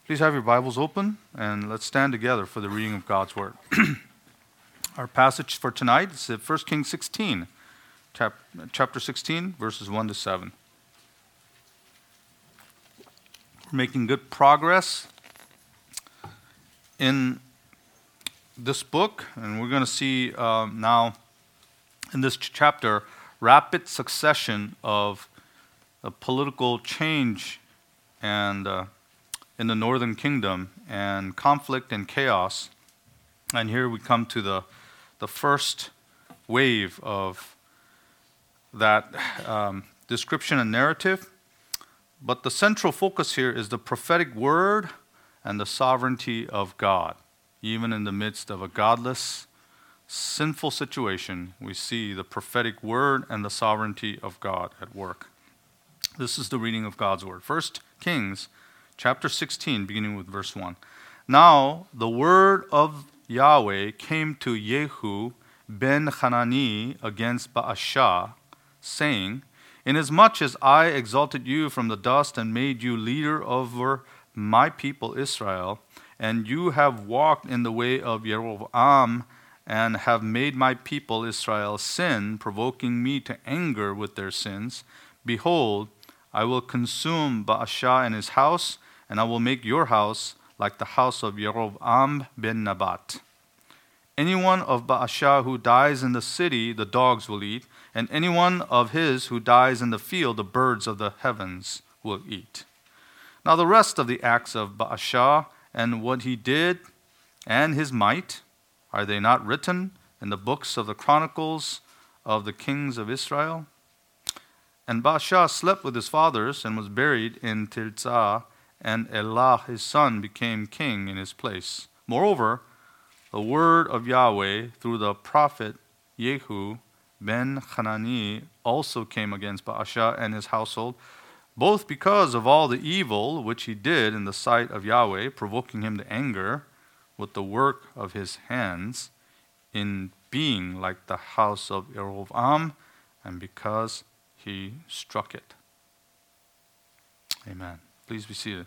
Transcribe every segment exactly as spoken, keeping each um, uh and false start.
Please have your Bibles open and let's stand together for the reading of God's Word. Our passage for tonight is First Kings sixteen, chap- chapter sixteen, verses one to seven. We're making good progress in this book, and we're going to see um, now in this ch- chapter rapid succession of a political change and uh, in the northern kingdom, and conflict and chaos. And here we come to the the first wave of that um, description and narrative. But the central focus here is the prophetic word and the sovereignty of God. Even in the midst of a godless, sinful situation, we see the prophetic word and the sovereignty of God at work. This is the reading of God's word. First Kings chapter sixteen, beginning with verse one. Now the word of Yahweh came to Jehu ben Hanani against Baasha, saying, Inasmuch as I exalted you from the dust and made you leader over my people Israel, and you have walked in the way of Jeroboam, and have made my people Israel sin, provoking me to anger with their sins, behold, I will consume Baasha and his house, and I will make your house like the house of Jeroboam ben Nebat. Anyone of Baasha who dies in the city, the dogs will eat, and anyone of his who dies in the field, the birds of the heavens will eat. Now the rest of the acts of Baasha and what he did and his might, are they not written in the books of the chronicles of the kings of Israel? And Baasha slept with his fathers and was buried in Tirzah, and Elah his son became king in his place. Moreover, the word of Yahweh through the prophet Jehu ben Hanani also came against Baasha and his household, both because of all the evil which he did in the sight of Yahweh, provoking him to anger with the work of his hands, in being like the house of Jeroboam, and because he struck it. Amen. Please be seated.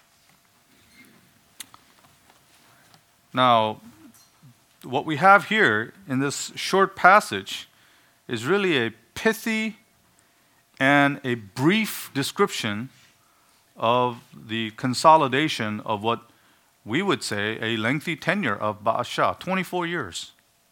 Now, what we have here in this short passage is really a pithy and a brief description of the consolidation of what we would say a lengthy tenure of Baasha, twenty-four years.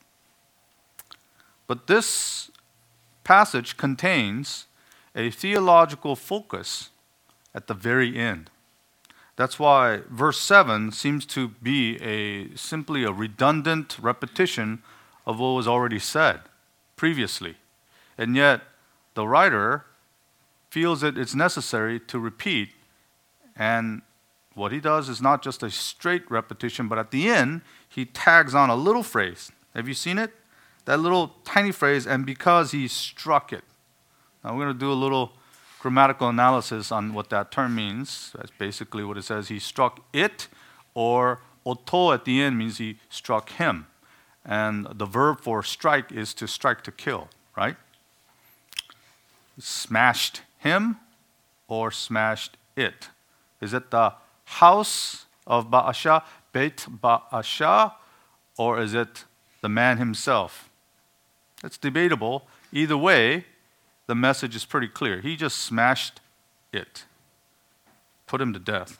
But this passage contains a theological focus at the very end. That's why verse seven seems to be a simply a redundant repetition of what was already said previously. And yet the writer feels that it's necessary to repeat, and what he does is not just a straight repetition, but at the end he tags on a little phrase. Have you seen it? That little tiny phrase, and because he struck it. Now we're going to do a little grammatical analysis on what that term means. That's basically what it says. He struck it, or oto at the end means he struck him. And the verb for strike is to strike to kill, right? Smashed him or smashed it. Is it the house of Baasha, Beit Baasha, or is it the man himself? It's debatable. Either way, the message is pretty clear. He just smashed it, put him to death.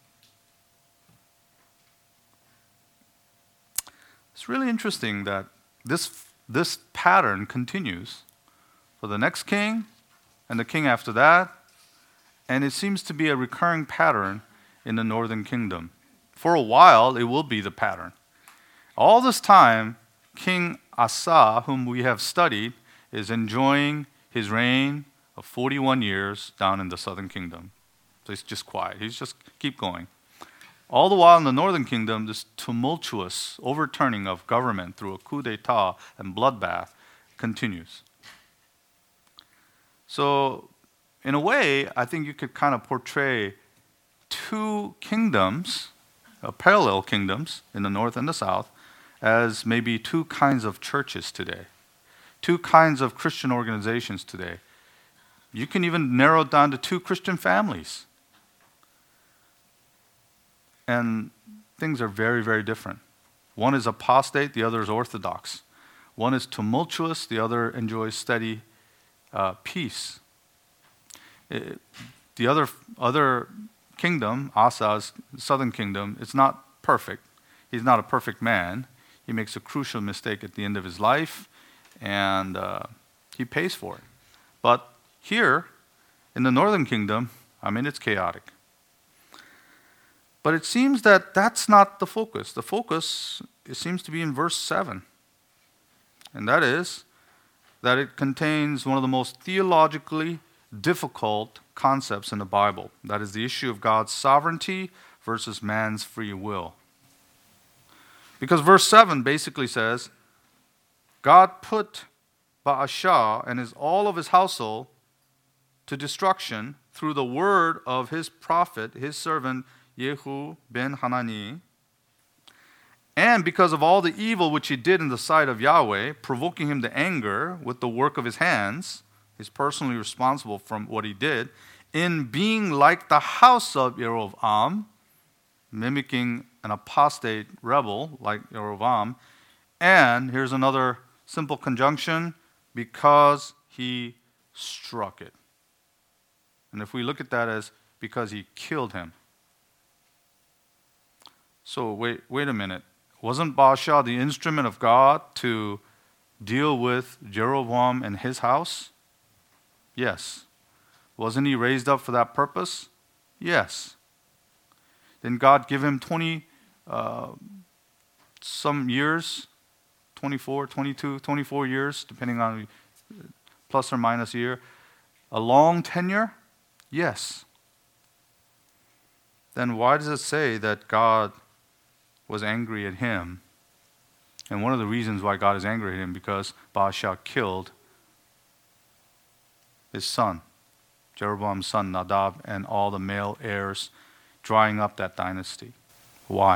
It's really interesting that this, this pattern continues for the next king and the king after that, and it seems to be a recurring pattern in the northern kingdom. For a while, it will be the pattern. All this time, King Asa, whom we have studied, is enjoying his reign of forty-one years down in the southern kingdom. So he's just quiet. He's just keep going. All the while in the northern kingdom, this tumultuous overturning of government through a coup d'etat and bloodbath continues. So in a way, I think you could kind of portray two kingdoms, uh, parallel kingdoms in the north and the south, as maybe two kinds of churches today, two kinds of Christian organizations today. You can even narrow it down to two Christian families. And things are very, very different. One is apostate, the other is orthodox. One is tumultuous, the other enjoys steady uh, peace. It, the other, other kingdom, Asa's southern kingdom, it's not perfect. He's not a perfect man. He makes a crucial mistake at the end of his life, and uh, he pays for it. But here, in the northern kingdom, I mean, it's chaotic. But it seems that that's not the focus. The focus, it seems to be in verse seven. And that is that it contains one of the most theologically difficult concepts in the Bible. That is the issue of God's sovereignty versus man's free will. Because verse seven basically says, God put Baasha and his, all of his household to destruction through the word of his prophet, his servant, Yehu ben Hanani, and because of all the evil which he did in the sight of Yahweh, provoking him to anger with the work of his hands, he's personally responsible for what he did, in being like the house of Jeroboam, mimicking an apostate rebel like Jeroboam, and here's another simple conjunction, because he struck it. And if we look at that as because he killed him. So wait, wait a minute. Wasn't Baasha the instrument of God to deal with Jeroboam and his house? Yes. Wasn't he raised up for that purpose? Yes. Didn't God give him twenty uh, some years, twenty-four, twenty-two, twenty-four years, depending on plus or minus a year, a long tenure? Yes. Then why does it say that God was angry at him? And one of the reasons why God is angry at him, because Baasha killed his son, Jeroboam's son Nadab, and all the male heirs, drying up that dynasty. Why?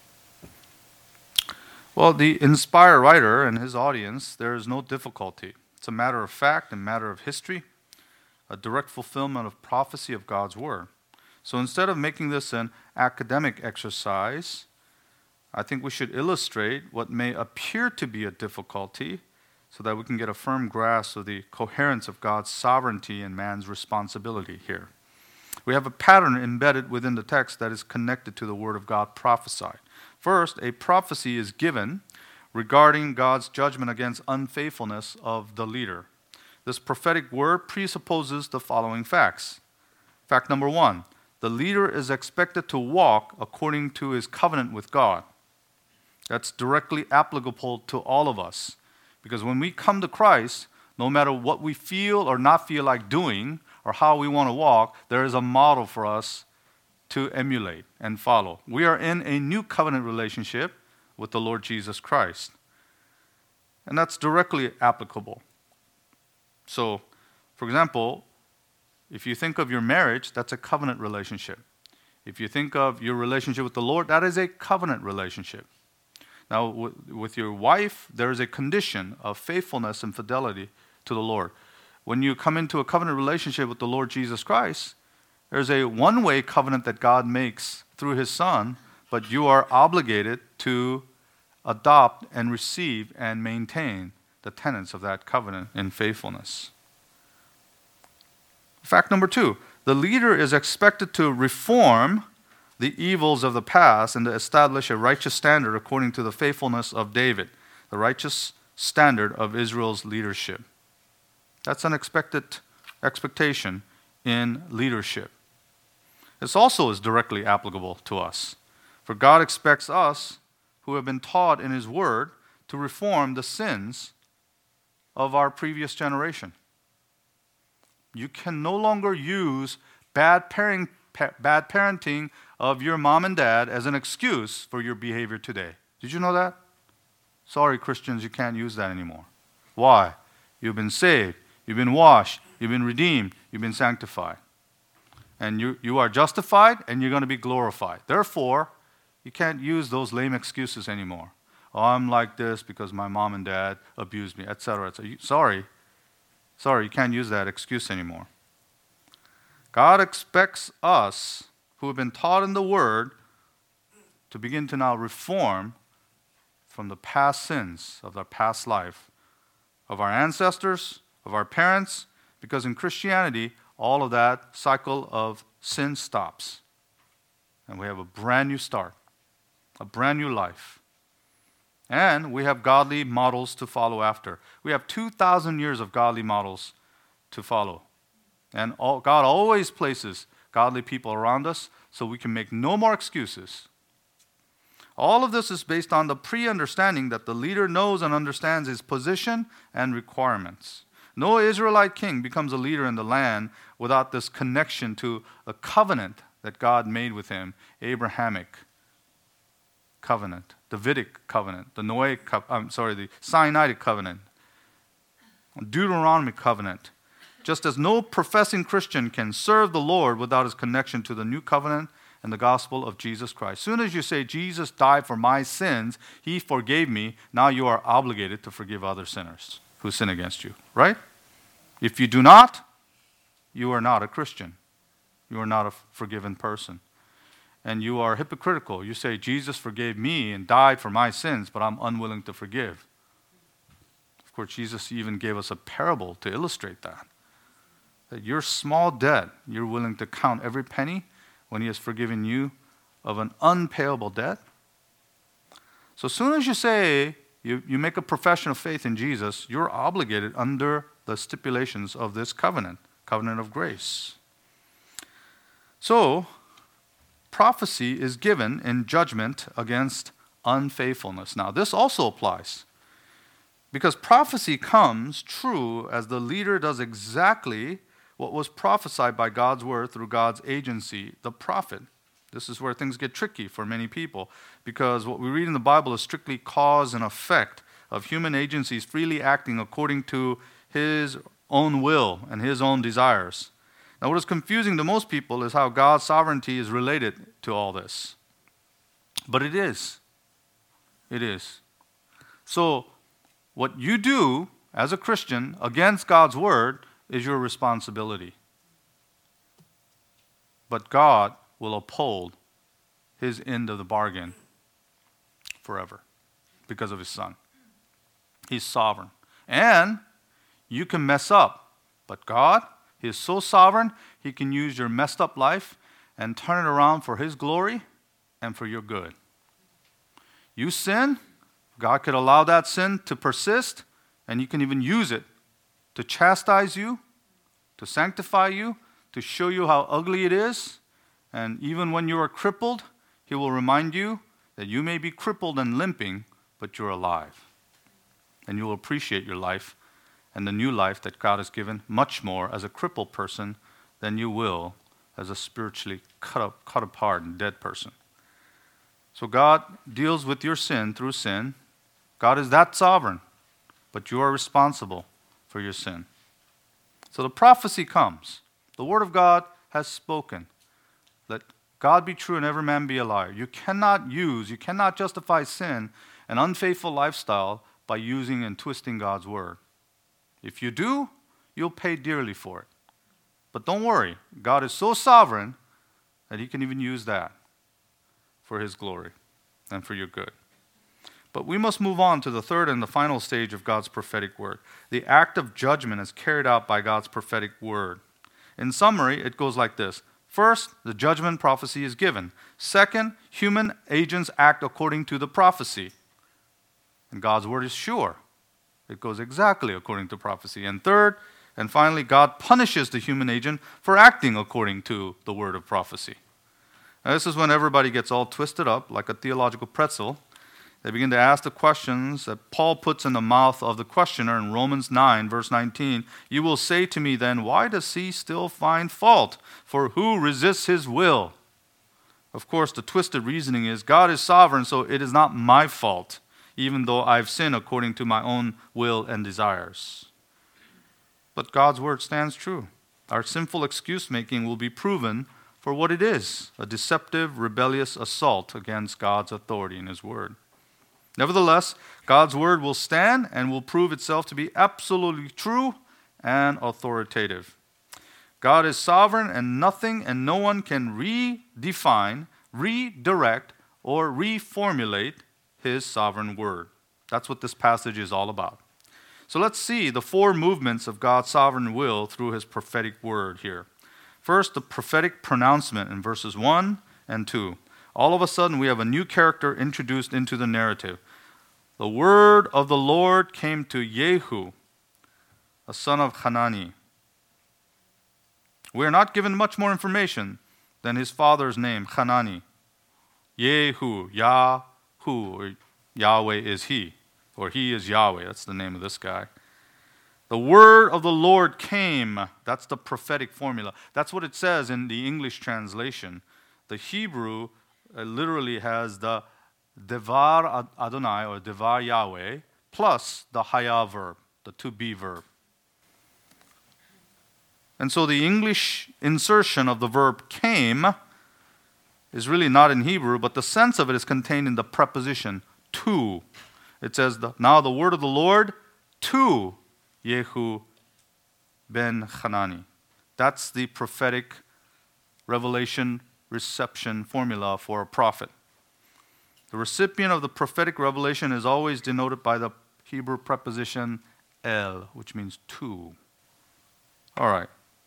Well, the inspired writer and his audience, there is no difficulty. It's a matter of fact, a matter of history, a direct fulfillment of prophecy of God's word. So instead of making this an academic exercise, I think we should illustrate what may appear to be a difficulty so that we can get a firm grasp of the coherence of God's sovereignty and man's responsibility here. We have a pattern embedded within the text that is connected to the word of God prophesied. First, a prophecy is given regarding God's judgment against unfaithfulness of the leader. This prophetic word presupposes the following facts. Fact number one, the leader is expected to walk according to his covenant with God. That's directly applicable to all of us. Because when we come to Christ, no matter what we feel or not feel like doing or how we want to walk, there is a model for us to emulate and follow. We are in a new covenant relationship with the Lord Jesus Christ. And that's directly applicable. So, for example, if you think of your marriage, that's a covenant relationship. If you think of your relationship with the Lord, that is a covenant relationship. Now, w- with your wife, there is a condition of faithfulness and fidelity to the Lord. When you come into a covenant relationship with the Lord Jesus Christ, there's a one-way covenant that God makes through his Son, but you are obligated to adopt and receive and maintain the tenets of that covenant in faithfulness. Fact number two, the leader is expected to reform the evils of the past and to establish a righteous standard according to the faithfulness of David, the righteous standard of Israel's leadership. That's an expected expectation in leadership. This also is directly applicable to us. For God expects us, who have been taught in his word, to reform the sins of our previous generation. You can no longer use bad parenting, bad parenting of your mom and dad as an excuse for your behavior today. Did you know that? Sorry, Christians, you can't use that anymore. Why? You've been saved, you've been washed, you've been redeemed, you've been sanctified. And you, you are justified and you're going to be glorified. Therefore, you can't use those lame excuses anymore. Oh, I'm like this because my mom and dad abused me, et cetera, et cetera. Sorry. Sorry, you can't use that excuse anymore. God expects us, who have been taught in the Word, to begin to now reform from the past sins of our past life, of our ancestors, of our parents, because in Christianity, all of that cycle of sin stops. And we have a brand new start, a brand new life. And we have godly models to follow after. We have two thousand years of godly models to follow. And all, God always places godly people around us so we can make no more excuses. All of this is based on the pre-understanding that the leader knows and understands his position and requirements. No Israelite king becomes a leader in the land without this connection to a covenant that God made with him, Abrahamic covenant, Davidic covenant, the Noahic, co- I'm sorry, the Sinaitic covenant, Deuteronomic covenant. Just as no professing Christian can serve the Lord without his connection to the new covenant and the gospel of Jesus Christ. As soon as you say, Jesus died for my sins, he forgave me, now you are obligated to forgive other sinners who sin against you, right? If you do not, you are not a Christian. You are not a forgiven person. And you are hypocritical. You say, Jesus forgave me and died for my sins, but I'm unwilling to forgive. Of course, Jesus even gave us a parable to illustrate that. That your small debt, you're willing to count every penny when he has forgiven you of an unpayable debt. So as soon as you say, you, you make a profession of faith in Jesus, you're obligated under the stipulations of this covenant, covenant of grace. So, prophecy is given in judgment against unfaithfulness. Now, this also applies. Because prophecy comes true as the leader does exactly what was prophesied by God's word through God's agency, the prophet. This is where things get tricky for many people, because what we read in the Bible is strictly cause and effect of human agencies freely acting according to his own will and his own desires. Now, what is confusing to most people is how God's sovereignty is related to all this. But it is. It is. So, what you do as a Christian against God's word is your responsibility. But God will uphold his end of the bargain forever because of his Son. He's sovereign. And you can mess up, but God, he is so sovereign, he can use your messed up life and turn it around for his glory and for your good. You sin, God could allow that sin to persist, and he can even use it to chastise you, to sanctify you, to show you how ugly it is. And even when you are crippled, he will remind you that you may be crippled and limping, but you're alive. And you will appreciate your life and the new life that God has given much more as a crippled person than you will as a spiritually cut up, cut apart and dead person. So God deals with your sin through sin. God is that sovereign, but you are responsible for your sin. So the prophecy comes. The word of God has spoken. Let God be true and every man be a liar. You cannot use, you cannot justify sin, an unfaithful lifestyle, by using and twisting God's word. If you do, you'll pay dearly for it. But don't worry, God is so sovereign that he can even use that for his glory and for your good. But we must move on to the third and the final stage of God's prophetic word. The act of judgment is carried out by God's prophetic word. In summary, it goes like this. First, the judgment prophecy is given. Second, human agents act according to the prophecy. And God's word is sure. It goes exactly according to prophecy. And third, and finally, God punishes the human agent for acting according to the word of prophecy. Now, this is when everybody gets all twisted up like a theological pretzel. They begin to ask the questions that Paul puts in the mouth of the questioner in Romans nine, verse nineteen. You will say to me then, why does he still find fault? For who resists his will? Of course, the twisted reasoning is God is sovereign, so it is not my fault, even though I've sinned according to my own will and desires. But God's word stands true. Our sinful excuse-making will be proven for what it is, a deceptive, rebellious assault against God's authority in his word. Nevertheless, God's word will stand and will prove itself to be absolutely true and authoritative. God is sovereign, and nothing and no one can redefine, redirect, or reformulate his sovereign word. That's what this passage is all about. So let's see the four movements of God's sovereign will through his prophetic word here. First, the prophetic pronouncement in verses one and two. All of a sudden, we have a new character introduced into the narrative. The word of the Lord came to Yehu, a son of Hanani. We are not given much more information than his father's name, Hanani. Yehu, Yahu, or Yahweh is he, or he is Yahweh. That's the name of this guy. The word of the Lord came. That's the prophetic formula. That's what it says in the English translation. The Hebrew uh, literally has the Devar Adonai or Devar Yahweh plus the Haya verb, the to be verb. And so the English insertion of the verb came is really not in Hebrew, but the sense of it is contained in the preposition to. It says, now the word of the Lord to Yehu ben Hanani. That's the prophetic revelation reception formula for a prophet. The recipient of the prophetic revelation is always denoted by the Hebrew preposition el, which means to. All right.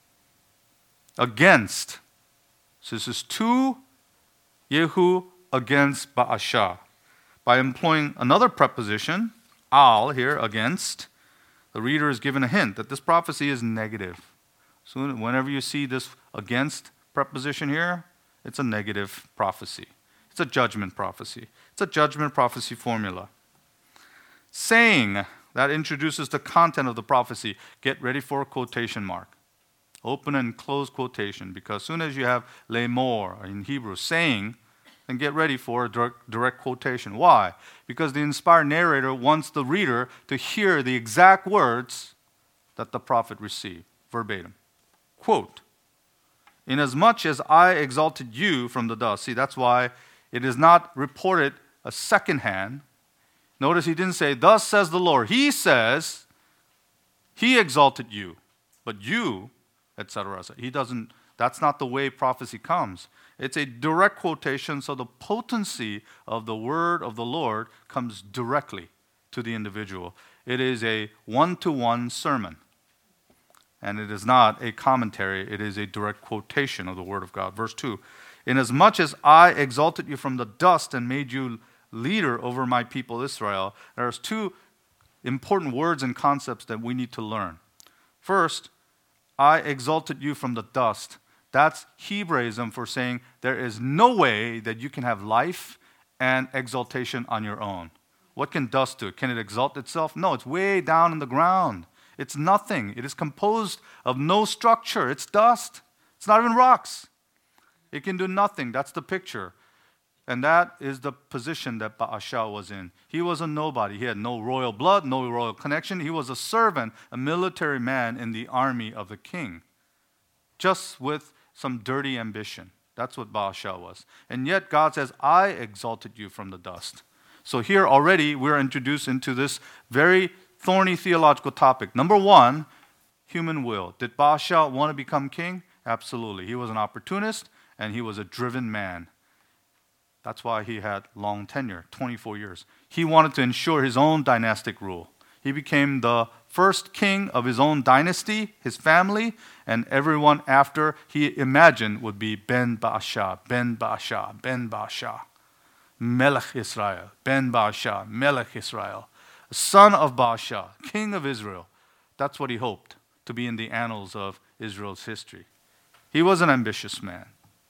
Against. So this is to Yehu against Baasha. By employing another preposition, al here, against, the reader is given a hint that this prophecy is negative. So whenever you see this against preposition here, it's a negative prophecy. It's a judgment prophecy. It's a judgment prophecy formula. Saying, that introduces the content of the prophecy. Get ready for a quotation mark. Open and close quotation, because as soon as you have lemor in Hebrew, saying, then get ready for a direct, direct quotation. Why? Because the inspired narrator wants the reader to hear the exact words that the prophet received, verbatim. Quote, inasmuch as I exalted you from the dust. See, that's why it is not reported a second hand. Notice he didn't say, thus says the Lord. He says, he exalted you, but you, et cetera. He doesn't, that's not the way prophecy comes. It's a direct quotation, so the potency of the word of the Lord comes directly to the individual. It is a one-to-one sermon. And it is not a commentary, it is a direct quotation of the word of God. Verse two, inasmuch as I exalted you from the dust and made you leader over my people Israel, there's two important words and concepts that we need to learn. First, I exalted you from the dust. That's Hebraism for saying there is no way that you can have life and exaltation on your own. What can dust do? Can it exalt itself? No, it's way down in the ground. It's nothing. It is composed of no structure. It's dust. It's not even rocks. It can do nothing. That's the picture. And that is the position that Baasha was in. He was a nobody. He had no royal blood, no royal connection. He was a servant, a military man in the army of the king, just with some dirty ambition. That's what Baasha was. And yet God says, I exalted you from the dust. So here already we're introduced into this very thorny theological topic. Number one, human will. Did Baasha want to become king? Absolutely. He was an opportunist and he was a driven man. That's why he had long tenure, twenty-four years. He wanted to ensure his own dynastic rule. He became the first king of his own dynasty, his family, and everyone after he imagined would be Ben Baasha, Ben Baasha, Ben Baasha, Melech Israel, Ben Baasha, Melech Israel, son of Baasha, king of Israel. That's what he hoped to be in the annals of Israel's history. He was an ambitious man.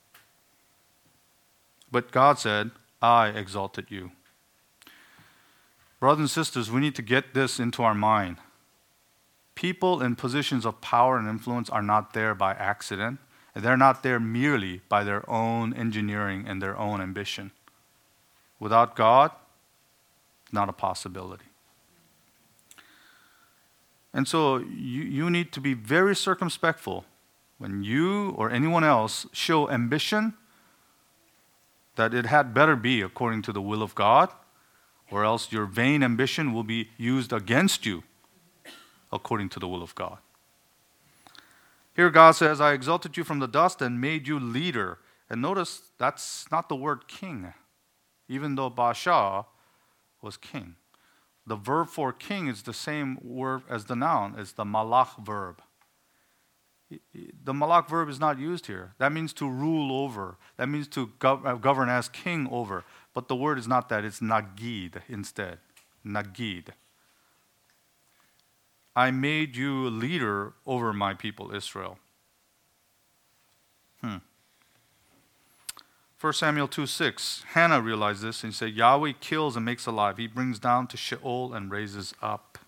But God said, I exalted you. Brothers and sisters, we need to get this into our mind. People in positions of power and influence are not there by accident. And they're not there merely by their own engineering and their own ambition. Without God, not a possibility. And so you, you need to be very circumspectful when you or anyone else show ambition, that it had better be according to the will of God, or else your vain ambition will be used against you according to the will of God. Here God says, I exalted you from the dust and made you leader. And notice that's not the word king. even though Baasha was king. The verb for king is the same word as the noun. It's the malach verb. The malach verb is not used here. That means to rule over. That means to gov- govern as king over. But the word is not that. It's nagid instead. Nagid. I made you leader over my people Israel. Hmm. First Samuel two six. Hannah realized this and said, Yahweh kills and makes alive. He brings down to Sheol and raises up.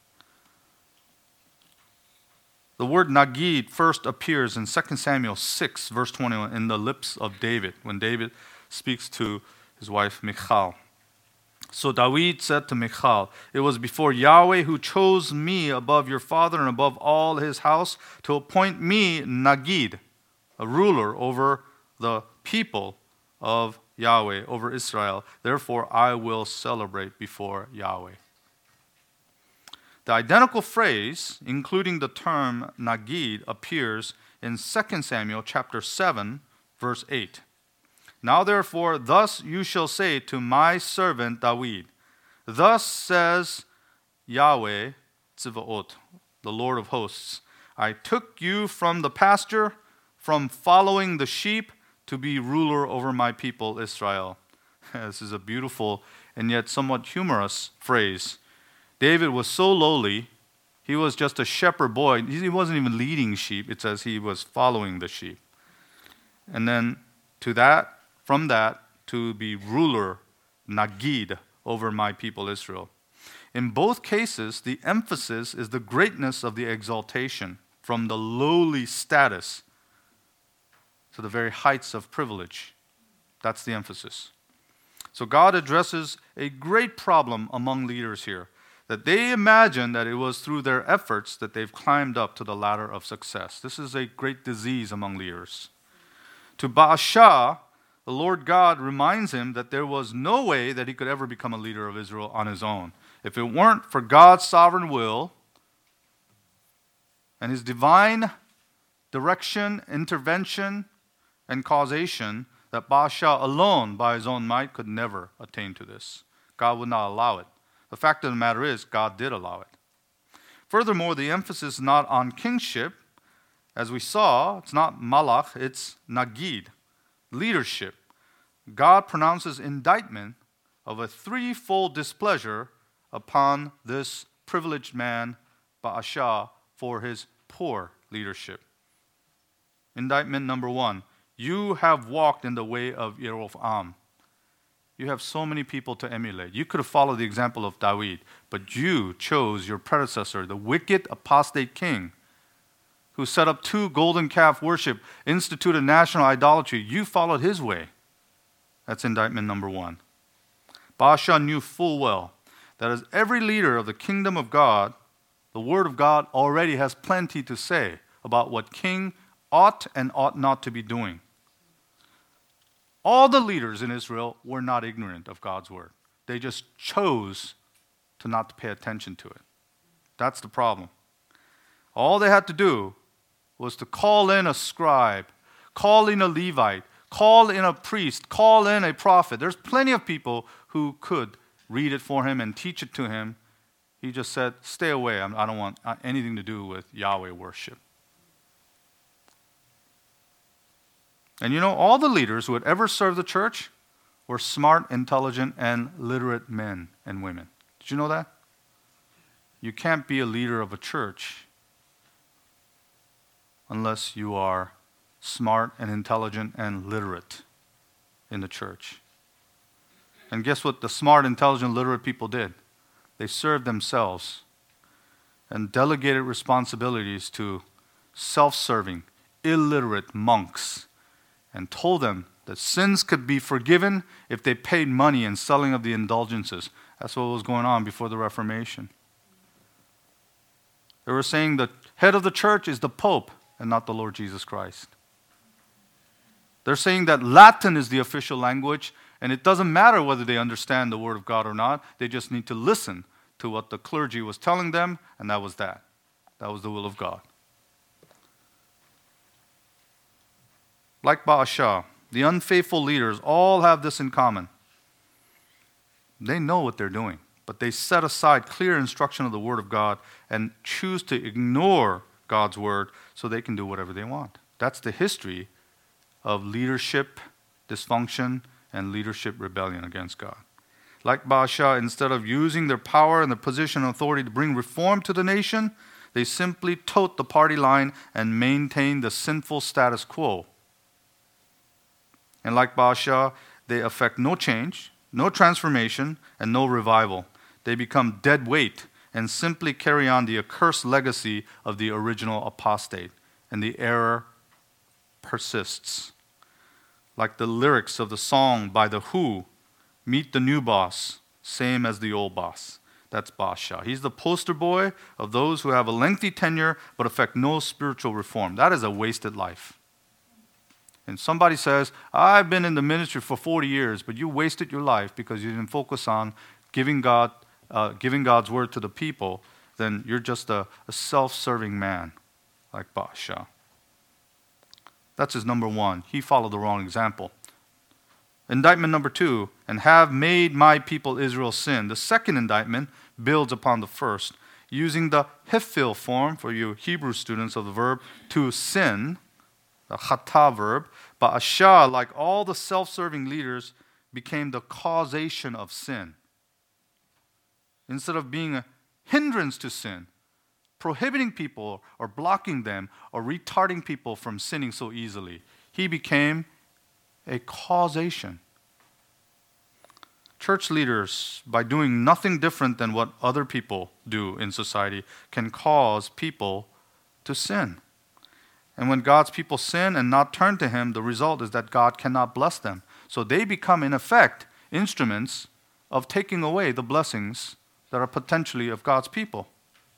The word Nagid first appears in Second Samuel six, verse twenty-one, in the lips of David, when David speaks to his wife Michal. So David said to Michal, it was before Yahweh who chose me above your father and above all his house to appoint me Nagid, a ruler over the people of Yahweh, over Israel. Therefore I will celebrate before Yahweh. The identical phrase, including the term Nagid, appears in Second Samuel chapter seven, verse eight. Now therefore, thus you shall say to my servant David, thus says Yahweh Tzivaot, the Lord of hosts, I took you from the pasture, from following the sheep, to be ruler over my people Israel. This is a beautiful and yet somewhat humorous phrase. David was so lowly, he was just a shepherd boy. He wasn't even leading sheep. It says he was following the sheep. And then to that, from that, to be ruler, Nagid, over my people Israel. In both cases, the emphasis is the greatness of the exaltation from the lowly status to the very heights of privilege. That's the emphasis. So God addresses a great problem among leaders here, that they imagine that it was through their efforts that they've climbed up to the ladder of success. This is a great disease among leaders. To Baasha, the Lord God reminds him that there was no way that he could ever become a leader of Israel on his own. If it weren't for God's sovereign will and his divine direction, intervention, and causation, that Baasha alone, by his own might, could never attain to this. God would not allow it. The fact of the matter is, God did allow it. Furthermore, the emphasis is not on kingship. As we saw, it's not malach, it's nagid, leadership. God pronounces indictment of a threefold displeasure upon this privileged man, Baasha, for his poor leadership. Indictment number one, you have walked in the way of Yerovam. You have so many people to emulate. You could have followed the example of David, but you chose your predecessor, the wicked apostate king, who set up two golden calf worship, instituted national idolatry. You followed his way. That's indictment number one. Baasha knew full well that as every leader of the kingdom of God, the word of God already has plenty to say about what king ought and ought not to be doing. All the leaders in Israel were not ignorant of God's word. They just chose to not pay attention to it. That's the problem. All they had to do was to call in a scribe, call in a Levite, call in a priest, call in a prophet. There's plenty of people who could read it for him and teach it to him. He just said, stay away. I don't want anything to do with Yahweh worship. And you know, all the leaders who had ever served the church were smart, intelligent, and literate men and women. Did you know that? You can't be a leader of a church unless you are smart and intelligent and literate in the church. And guess what the smart, intelligent, literate people did? They served themselves and delegated responsibilities to self-serving, illiterate monks, and told them that sins could be forgiven if they paid money in selling of the indulgences. That's what was going on before the Reformation. They were saying the head of the church is the Pope and not the Lord Jesus Christ. They're saying that Latin is the official language, and it doesn't matter whether they understand the Word of God or not. They just need to listen to what the clergy was telling them, and that was that. That was the will of God. Like Baasha, the unfaithful leaders all have this in common. They know what they're doing, but they set aside clear instruction of the Word of God and choose to ignore God's Word so they can do whatever they want. That's the history of leadership dysfunction and leadership rebellion against God. Like Baasha, instead of using their power and their position and authority to bring reform to the nation, they simply tote the party line and maintain the sinful status quo. And like Baasha, they affect no change, no transformation, and no revival. They become dead weight and simply carry on the accursed legacy of the original apostate, and the error persists. Like the lyrics of the song by The Who, "Meet the new boss, same as the old boss." That's Baasha. He's the poster boy of those who have a lengthy tenure but affect no spiritual reform. That is a wasted life. And somebody says, "I've been in the ministry for forty years, but you wasted your life because you didn't focus on giving God, uh, giving God's word to the people," then you're just a, a self-serving man like Baasha. That's his number one. He followed the wrong example. Indictment number two, "and have made my people Israel sin." The second indictment builds upon the first, using the hifil form for you Hebrew students of the verb to sin, the chata verb. Baasha, like all the self-serving leaders, became the causation of sin. Instead of being a hindrance to sin, prohibiting people or blocking them or retarding people from sinning so easily, he became a causation. Church leaders, by doing nothing different than what other people do in society, can cause people to sin. And when God's people sin and not turn to Him, the result is that God cannot bless them. So they become, in effect, instruments of taking away the blessings that are potentially of God's people.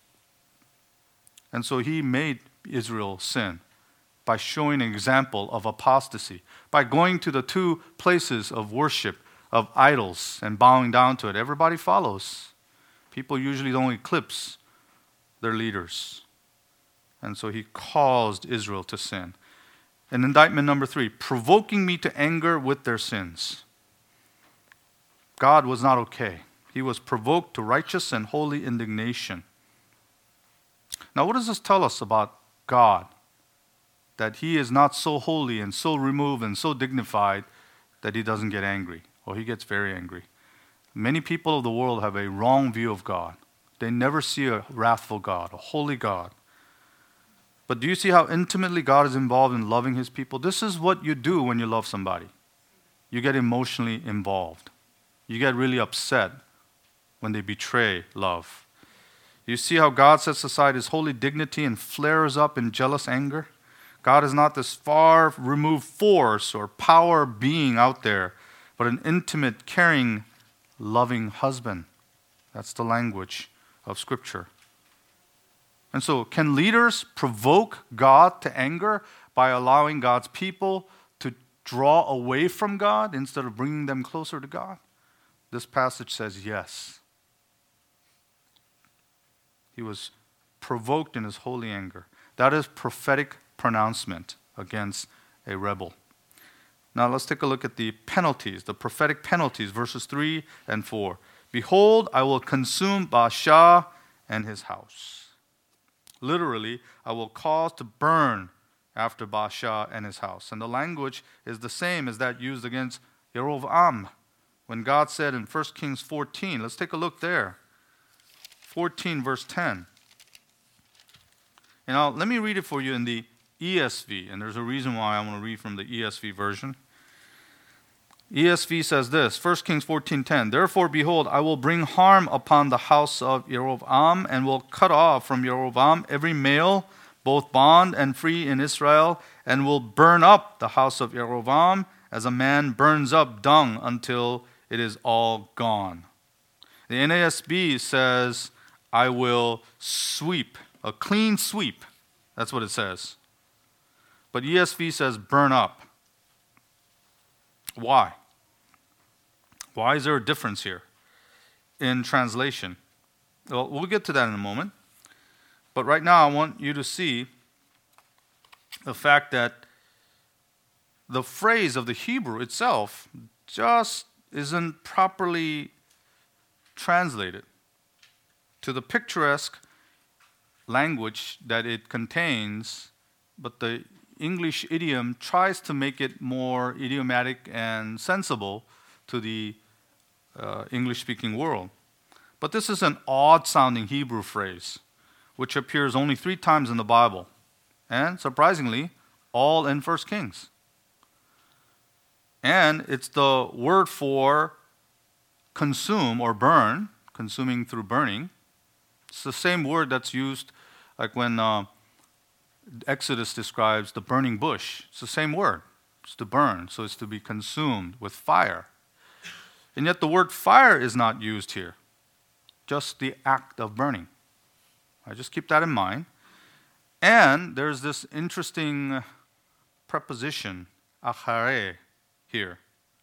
And so He made Israel sin by showing an example of apostasy, by going to the two places of worship, of idols, and bowing down to it. Everybody follows. People usually don't eclipse their leaders. And so He caused Israel to sin. And indictment number three, provoking me to anger with their sins. God was not okay. He was provoked to righteous and holy indignation. Now, what does this tell us about God? That He is not so holy and so removed and so dignified that He doesn't get angry, or He gets very angry. Many people of the world have a wrong view of God. They never see a wrathful God, a holy God. But do you see how intimately God is involved in loving His people? This is what you do when you love somebody. You get emotionally involved. You get really upset when they betray love. You see how God sets aside His holy dignity and flares up in jealous anger? God is not this far removed force or power being out there, but an intimate, caring, loving husband. That's the language of Scripture. And so, can leaders provoke God to anger by allowing God's people to draw away from God instead of bringing them closer to God? This passage says yes. He was provoked in His holy anger. That is prophetic pronouncement against a rebel. Now let's take a look at the penalties, the prophetic penalties, verses three and four. "Behold, I will consume Baasha and his house." Literally, I will cause to burn after Baasha and his house. And the language is the same as that used against Yerovam. When God said in First Kings fourteen, let's take a look there. fourteen verse ten. And now let me read it for you in the E S V. And there's a reason why I want to read from the E S V version. E S V says this, First Kings fourteen ten. "Therefore, behold, I will bring harm upon the house of Yerovam, and will cut off from Yerovam every male, both bond and free in Israel, and will burn up the house of Yerovam as a man burns up dung until it is all gone." The N A S B says, "I will sweep," a clean sweep. That's what it says. But E S V says, "burn up." Why? Why is there a difference here in translation? Well, we'll get to that in a moment. But right now, I want you to see the fact that the phrase of the Hebrew itself just isn't properly translated to the picturesque language that it contains, but the English idiom tries to make it more idiomatic and sensible to the uh, English-speaking world. But this is an odd-sounding Hebrew phrase, which appears only three times in the Bible, and surprisingly, all in First Kings. And it's the word for consume or burn, consuming through burning. It's the same word that's used like when uh, Exodus describes the burning bush. It's the same word. It's to burn, so it's to be consumed with fire. And yet the word fire is not used here, just the act of burning. I just keep that in mind. And there's this interesting preposition, achare, here.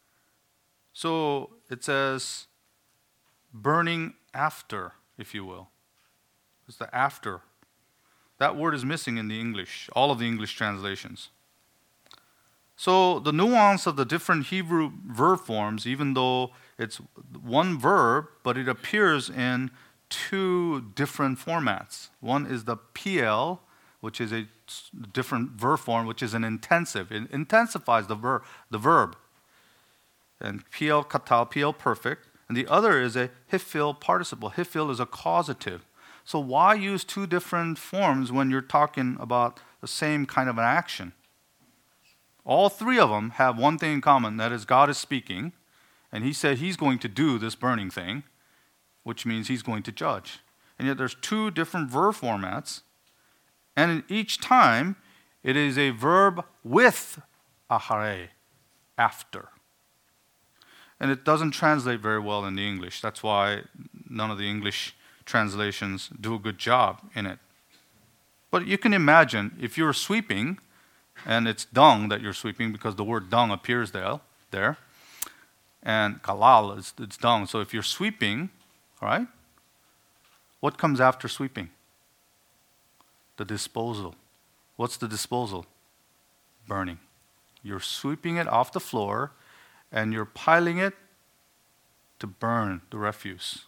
So it says burning after, if you will. It's the after. That word is missing in the English, all of the English translations. So the nuance of the different Hebrew verb forms, even though it's one verb, but it appears in two different formats. One is the P L, which is a different verb form, which is an intensive. It intensifies the, ver- the verb. And P L katal, P L perfect. And the other is a hifil participle. Hifil is a causative. So why use two different forms when you're talking about the same kind of an action? All three of them have one thing in common, that is God is speaking, and he said he's going to do this burning thing, which means he's going to judge. And yet there's two different verb formats, and in each time it is a verb with ahare, after. And it doesn't translate very well in the English. That's why none of the English translations do a good job in it. But you can imagine if you're sweeping, and it's dung that you're sweeping because the word dung appears there, there, and kalal is it's dung. So if you're sweeping, all right, what comes after sweeping? The disposal. What's the disposal? Burning. You're sweeping it off the floor, and you're piling it to burn the refuse.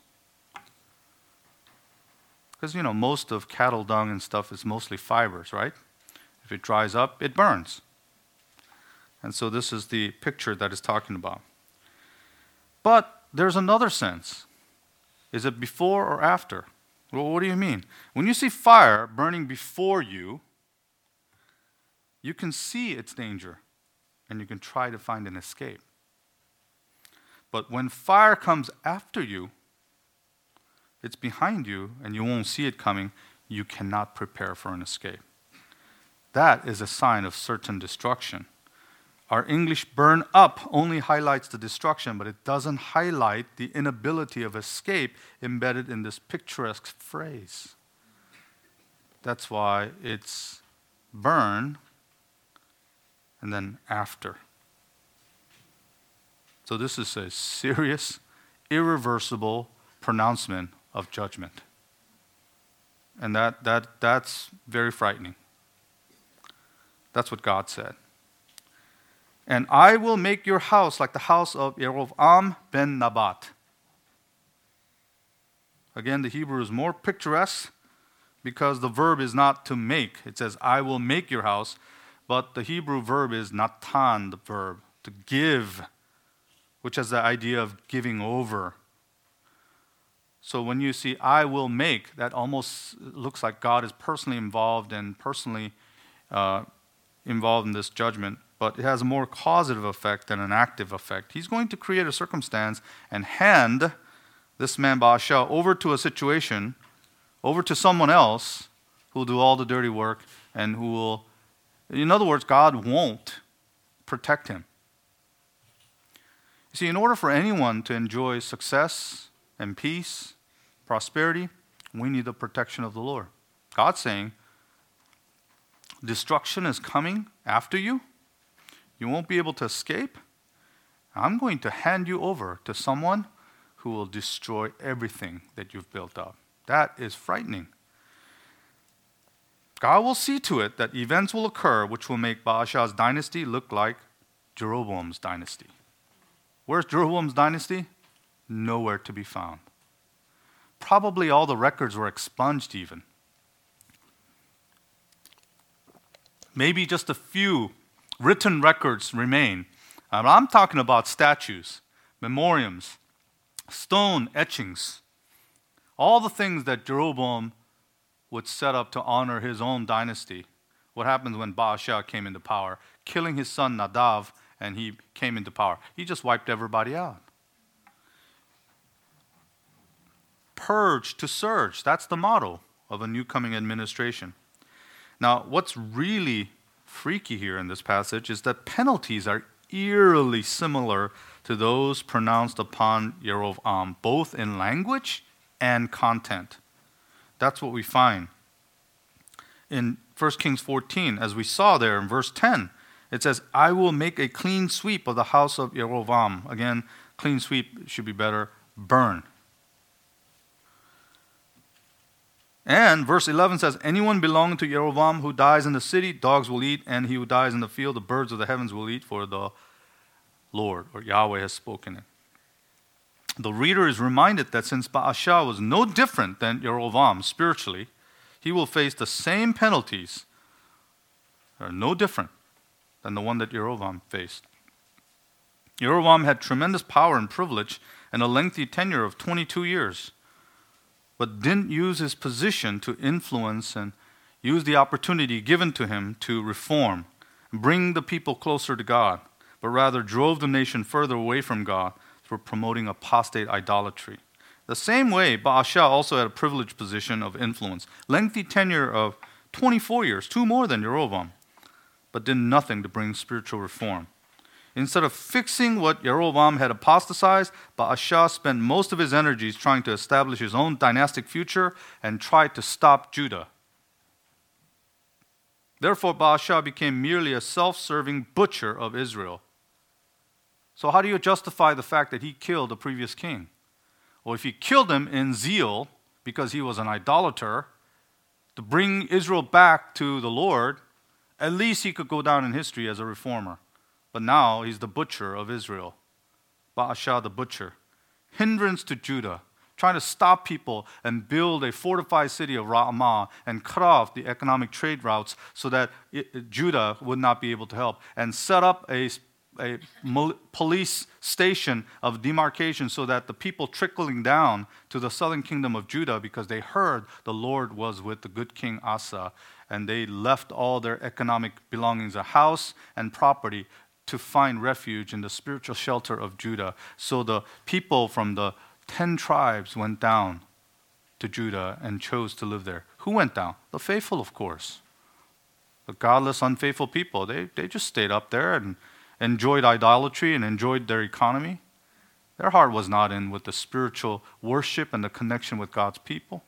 Because, you know, most of cattle dung and stuff is mostly fibers, right? If it dries up, it burns. And so this is the picture that it's talking about. But there's another sense. Is it before or after? Well, what do you mean? When you see fire burning before you, you can see its danger, and you can try to find an escape. But when fire comes after you, it's behind you, and you won't see it coming. You cannot prepare for an escape. That is a sign of certain destruction. Our English burn up only highlights the destruction, but it doesn't highlight the inability of escape embedded in this picturesque phrase. That's why it's burn and then after. So this is a serious, irreversible pronouncement of judgment. And that, that that's very frightening. That's what God said. And I will make your house like the house of Yerovam ben Nabat. Again, the Hebrew is more picturesque because the verb is not to make. It says, I will make your house. But the Hebrew verb is natan, the verb, to give, which has the idea of giving over. So when you see I will make, that almost looks like God is personally involved and personally uh, involved in this judgment. But it has a more causative effect than an active effect. He's going to create a circumstance and hand this man Baasha over to a situation, over to someone else who will do all the dirty work and who will, in other words, God won't protect him. You see, in order for anyone to enjoy success and peace, prosperity, we need the protection of the Lord. God's saying, destruction is coming after you. You won't be able to escape. I'm going to hand you over to someone who will destroy everything that you've built up. That is frightening. God will see to it that events will occur which will make Baasha's dynasty look like Jeroboam's dynasty. Where's Jeroboam's dynasty? Nowhere to be found. probably all the records were expunged even. Maybe just a few written records remain. Um, I'm talking about statues, memoriams, stone etchings, all the things that Jeroboam would set up to honor his own dynasty. What happens when Baasha came into power? Killing his son Nadav, and he came into power. He just wiped everybody out. Purge to surge. That's the motto of a new coming administration. Now, what's really freaky here in this passage is that penalties are eerily similar to those pronounced upon Yerovam, both in language and content. That's what we find. In First Kings fourteen, as we saw there in verse ten, it says, I will make a clean sweep of the house of Yerovam. Again, clean sweep should be better, burn. And verse eleven says, anyone belonging to Yerovam who dies in the city, dogs will eat, and he who dies in the field, the birds of the heavens will eat, for the Lord, or Yahweh, has spoken it. The reader is reminded that since Baasha was no different than Yerovam spiritually, he will face the same penalties, or no different than the one that Yerovam faced. Yerovam had tremendous power and privilege and a lengthy tenure of twenty-two years, but didn't use his position to influence and use the opportunity given to him to reform, bring the people closer to God, but rather drove the nation further away from God through promoting apostate idolatry. The same way, Baasha also had a privileged position of influence, lengthy tenure of twenty-four years, two more than Yerovam, but did nothing to bring spiritual reform. Instead of fixing what Yerovam had apostatized, Baasha spent most of his energies trying to establish his own dynastic future and tried to stop Judah. Therefore, Baasha became merely a self-serving butcher of Israel. So how do you justify the fact that he killed the previous king? Well, if he killed him in zeal because he was an idolater, to bring Israel back to the Lord, at least he could go down in history as a reformer. But now he's the butcher of Israel. Baasha the butcher. Hindrance to Judah. Trying to stop people and build a fortified city of Ramah and cut off the economic trade routes so that it, Judah would not be able to help. And set up a, a police station of demarcation so that the people trickling down to the southern kingdom of Judah, because they heard the Lord was with the good King Asa, and they left all their economic belongings, a house and property, to find refuge in the spiritual shelter of Judah. So the people from the ten tribes went down to Judah and chose to live there. Who went down? The faithful, of course. The godless, unfaithful people. They, they just stayed up there and enjoyed idolatry and enjoyed their economy. Their heart was not in with the spiritual worship and the connection with God's people.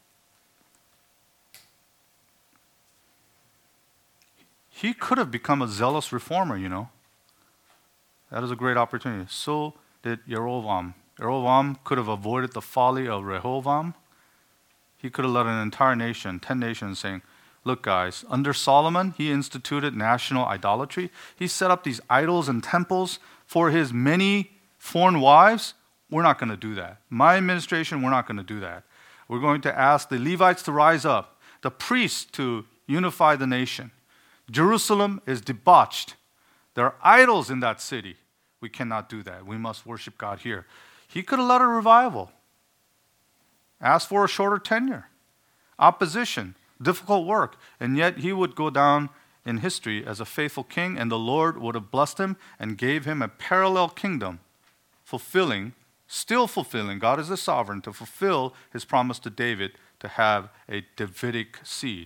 He could have become a zealous reformer, you know. That is a great opportunity. So did Yerovam. Yerovam could have avoided the folly of Rehoboam. He could have led an entire nation, ten nations, saying, look guys, under Solomon, he instituted national idolatry. He set up these idols and temples for his many foreign wives. We're not going to do that. My administration, we're not going to do that. We're going to ask the Levites to rise up, the priests to unify the nation. Jerusalem is debauched. There are idols in that city. We cannot do that. We must worship God here. He could have led a revival. Asked for a shorter tenure. Opposition. Difficult work. And yet he would go down in history as a faithful king, and the Lord would have blessed him and gave him a parallel kingdom, fulfilling, still fulfilling, God is the sovereign, to fulfill his promise to David to have a Davidic seed.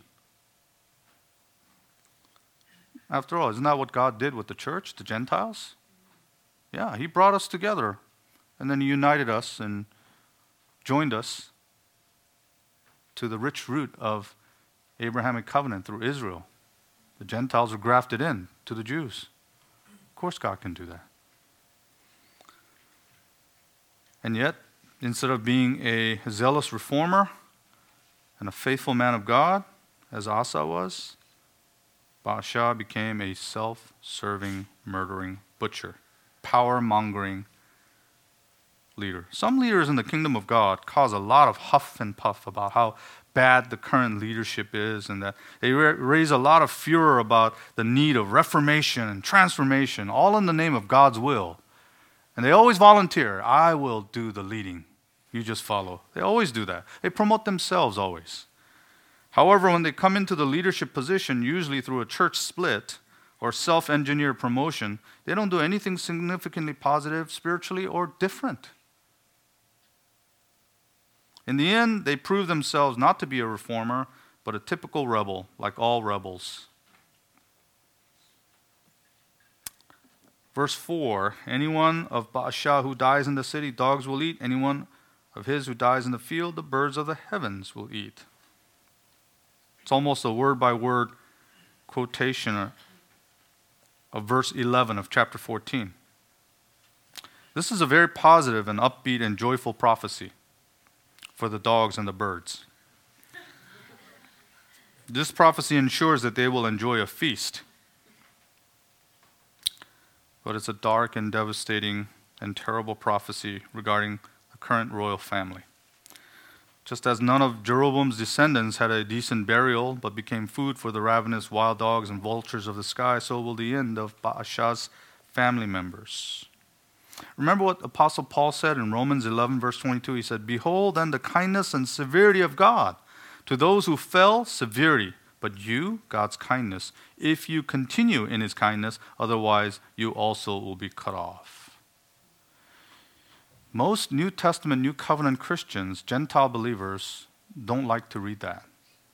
After all, isn't that what God did with the church, the Gentiles? Yeah, he brought us together, and then he united us and joined us to the rich root of Abrahamic covenant through Israel. The Gentiles were grafted in to the Jews. Of course God can do that. And yet, instead of being a zealous reformer and a faithful man of God, as Asa was, Baasha became a self-serving, murdering butcher, power-mongering, leader. Some leaders in the kingdom of God cause a lot of huff and puff about how bad the current leadership is, and that they ra- raise a lot of furor about the need of reformation and transformation, all in the name of God's will. And they always volunteer, I will do the leading. You just follow. They always do that. They promote themselves always. However, when they come into the leadership position, usually through a church split or self-engineered promotion, they don't do anything significantly positive, spiritually, or different. In the end, they prove themselves not to be a reformer, but a typical rebel, like all rebels. Verse four, anyone of Baasha who dies in the city, dogs will eat. Anyone of his who dies in the field, the birds of the heavens will eat. It's almost a word-by-word quotation of verse eleven of chapter fourteen. This is a very positive and upbeat and joyful prophecy for the dogs and the birds. This prophecy ensures that they will enjoy a feast. But it's a dark and devastating and terrible prophecy regarding the current royal family. Just as none of Jeroboam's descendants had a decent burial but became food for the ravenous wild dogs and vultures of the sky, so will the end of Baasha's family members. Remember what Apostle Paul said in Romans eleven, verse twenty-two? He said, behold then the kindness and severity of God. To those who fell, severity. But you, God's kindness, if you continue in his kindness, otherwise you also will be cut off. Most New Testament, New Covenant Christians, Gentile believers, don't like to read that.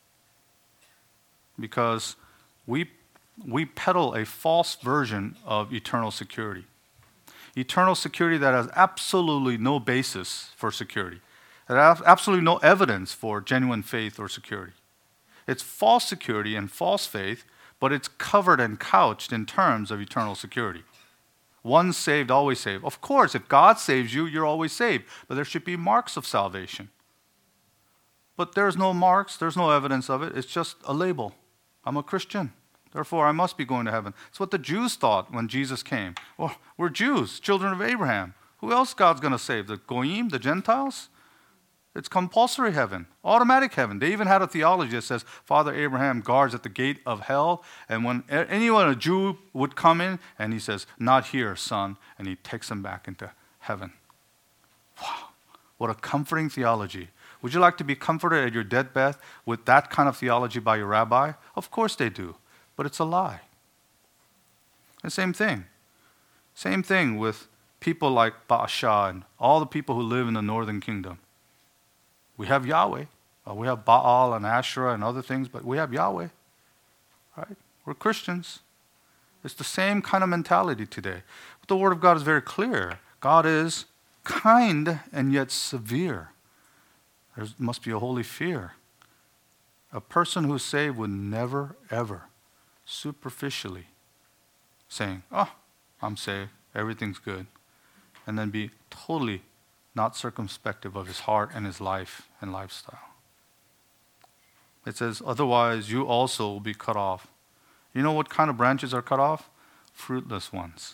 Because we, we peddle a false version of eternal security. Eternal security that has absolutely no basis for security. That has absolutely no evidence for genuine faith or security. It's false security and false faith, but it's covered and couched in terms of eternal security. Once saved, always saved. Of course, if God saves you, you're always saved. But there should be marks of salvation. But there's no marks, there's no evidence of it. It's just a label. I'm a Christian. Therefore, I must be going to heaven. It's what the Jews thought when Jesus came. Well, we're Jews, children of Abraham. Who else God's going to save? The Goyim, the Gentiles? It's compulsory heaven, automatic heaven. They even had a theology that says Father Abraham guards at the gate of hell, and when anyone, a Jew, would come in, and he says, not here, son, and he takes them back into heaven. Wow, what a comforting theology. Would you like to be comforted at your deathbed with that kind of theology by your rabbi? Of course they do, but it's a lie. The same thing. Same thing with people like Baasha and all the people who live in the northern kingdom. We have Yahweh. Uh, we have Baal and Asherah and other things, but we have Yahweh. Right? We're Christians. It's the same kind of mentality today. But the Word of God is very clear. God is kind and yet severe. There must be a holy fear. A person who's saved would never, ever superficially saying, oh, I'm saved, everything's good, and then be totally not circumspective of his heart and his life and lifestyle. It says, otherwise you also will be cut off. You know what kind of branches are cut off? Fruitless ones.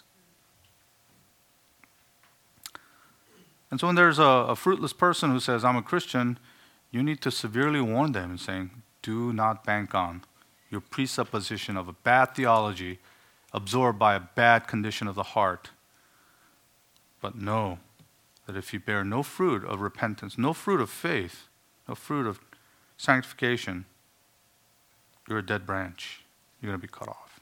And so when there's a, a fruitless person who says, I'm a Christian, you need to severely warn them and saying, do not bank on your presupposition of a bad theology absorbed by a bad condition of the heart. But know that if you bear no fruit of repentance, no fruit of faith, no fruit of sanctification, you're a dead branch. You're going to be cut off.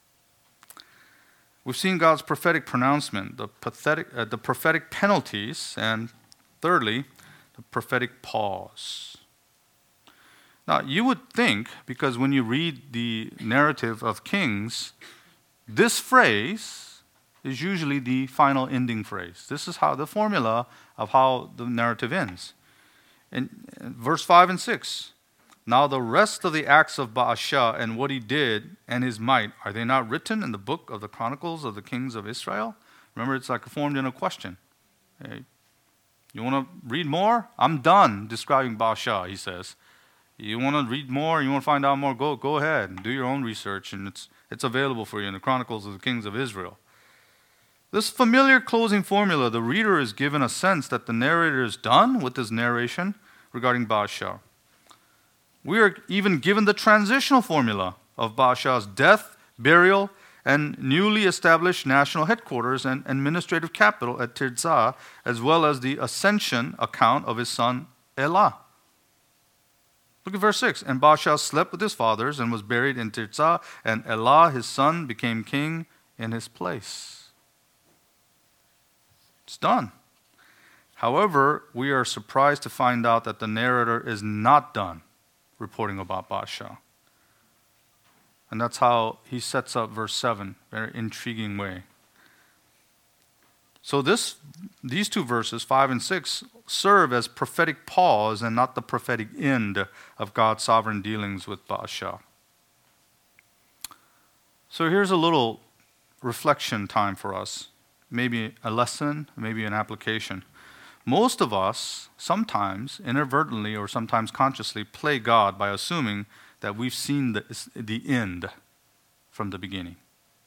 We've seen God's prophetic pronouncement, the, pathetic, uh, the prophetic penalties, and thirdly, the prophetic pause. Now, you would think, because when you read the narrative of Kings, this phrase is usually the final ending phrase. This is how the formula of how the narrative ends. In verse five and six, now the rest of the acts of Baasha and what he did and his might, are they not written in the book of the Chronicles of the Kings of Israel? Remember, it's like formed in a question. Hey, you want to read more? I'm done describing Baasha, he says. You want to read more? You want to find out more? Go, go ahead and do your own research, and it's, it's available for you in the Chronicles of the Kings of Israel. This familiar closing formula, the reader is given a sense that the narrator is done with his narration regarding Baasha. We are even given the transitional formula of Baasha's death, burial, and newly established national headquarters and administrative capital at Tirzah, as well as the ascension account of his son Elah. Look at verse six. And Baasha slept with his fathers and was buried in Tirzah, and Elah, his son, became king in his place. It's done. However, we are surprised to find out that the narrator is not done reporting about Baasha. And that's how he sets up verse seven, very intriguing way. So this, these two verses, five and six, serve as prophetic pause and not the prophetic end of God's sovereign dealings with Baasha. So here's a little reflection time for us. Maybe a lesson, maybe an application. Most of us, sometimes inadvertently or sometimes consciously, play God by assuming that we've seen the, the end from the beginning.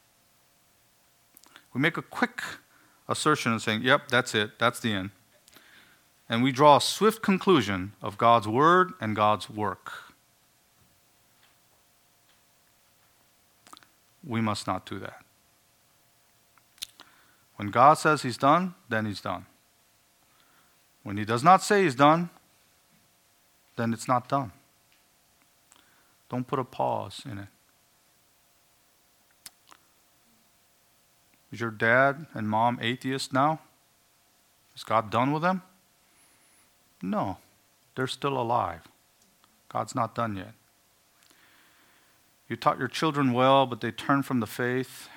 We make a quick assertion and saying, yep, that's it, that's the end. And we draw a swift conclusion of God's word and God's work. We must not do that. When God says he's done, then he's done. When he does not say he's done, then it's not done. Don't put a pause in it. Is your dad and mom atheists now? Is God done with them? No, they're still alive. God's not done yet. You taught your children well, but they turn from the faith.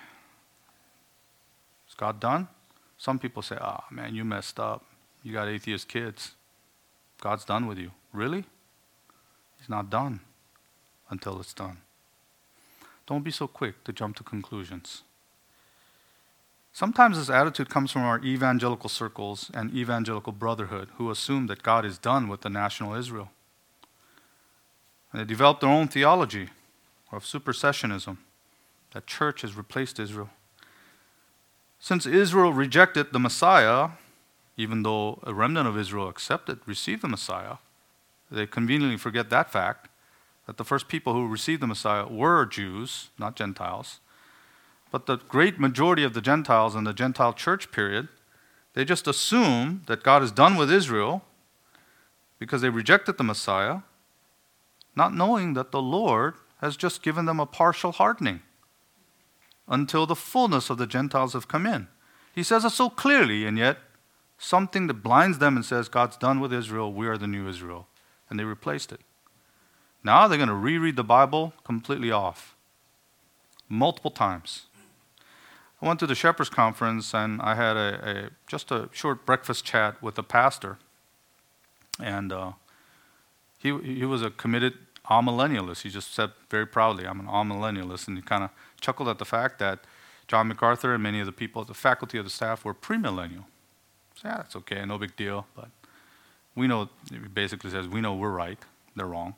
Is God done? Some people say, ah, oh, man, you messed up. You got atheist kids. God's done with you. Really? He's not done until it's done. Don't be so quick to jump to conclusions. Sometimes this attitude comes from our evangelical circles and evangelical brotherhood who assume that God is done with the national Israel. And they develop their own theology of supersessionism, that church has replaced Israel. Since Israel rejected the Messiah, even though a remnant of Israel accepted, received the Messiah, they conveniently forget that fact, that the first people who received the Messiah were Jews, not Gentiles. But the great majority of the Gentiles in the Gentile church period, they just assume that God is done with Israel because they rejected the Messiah, not knowing that the Lord has just given them a partial hardening until the fullness of the Gentiles have come in. He says it so clearly, and yet something that blinds them and says, God's done with Israel, we are the new Israel. And they replaced it. Now they're going to reread the Bible completely off. Multiple times. I went to the Shepherds Conference and I had a, a just a short breakfast chat with a pastor. And uh, he he was a committed amillennialist. He just said very proudly, I'm an amillennialist. And he kind of chuckled at the fact that John MacArthur and many of the people, the faculty of the staff, were premillennial. So yeah, that's okay, no big deal. But we know, he basically says, we know we're right, they're wrong.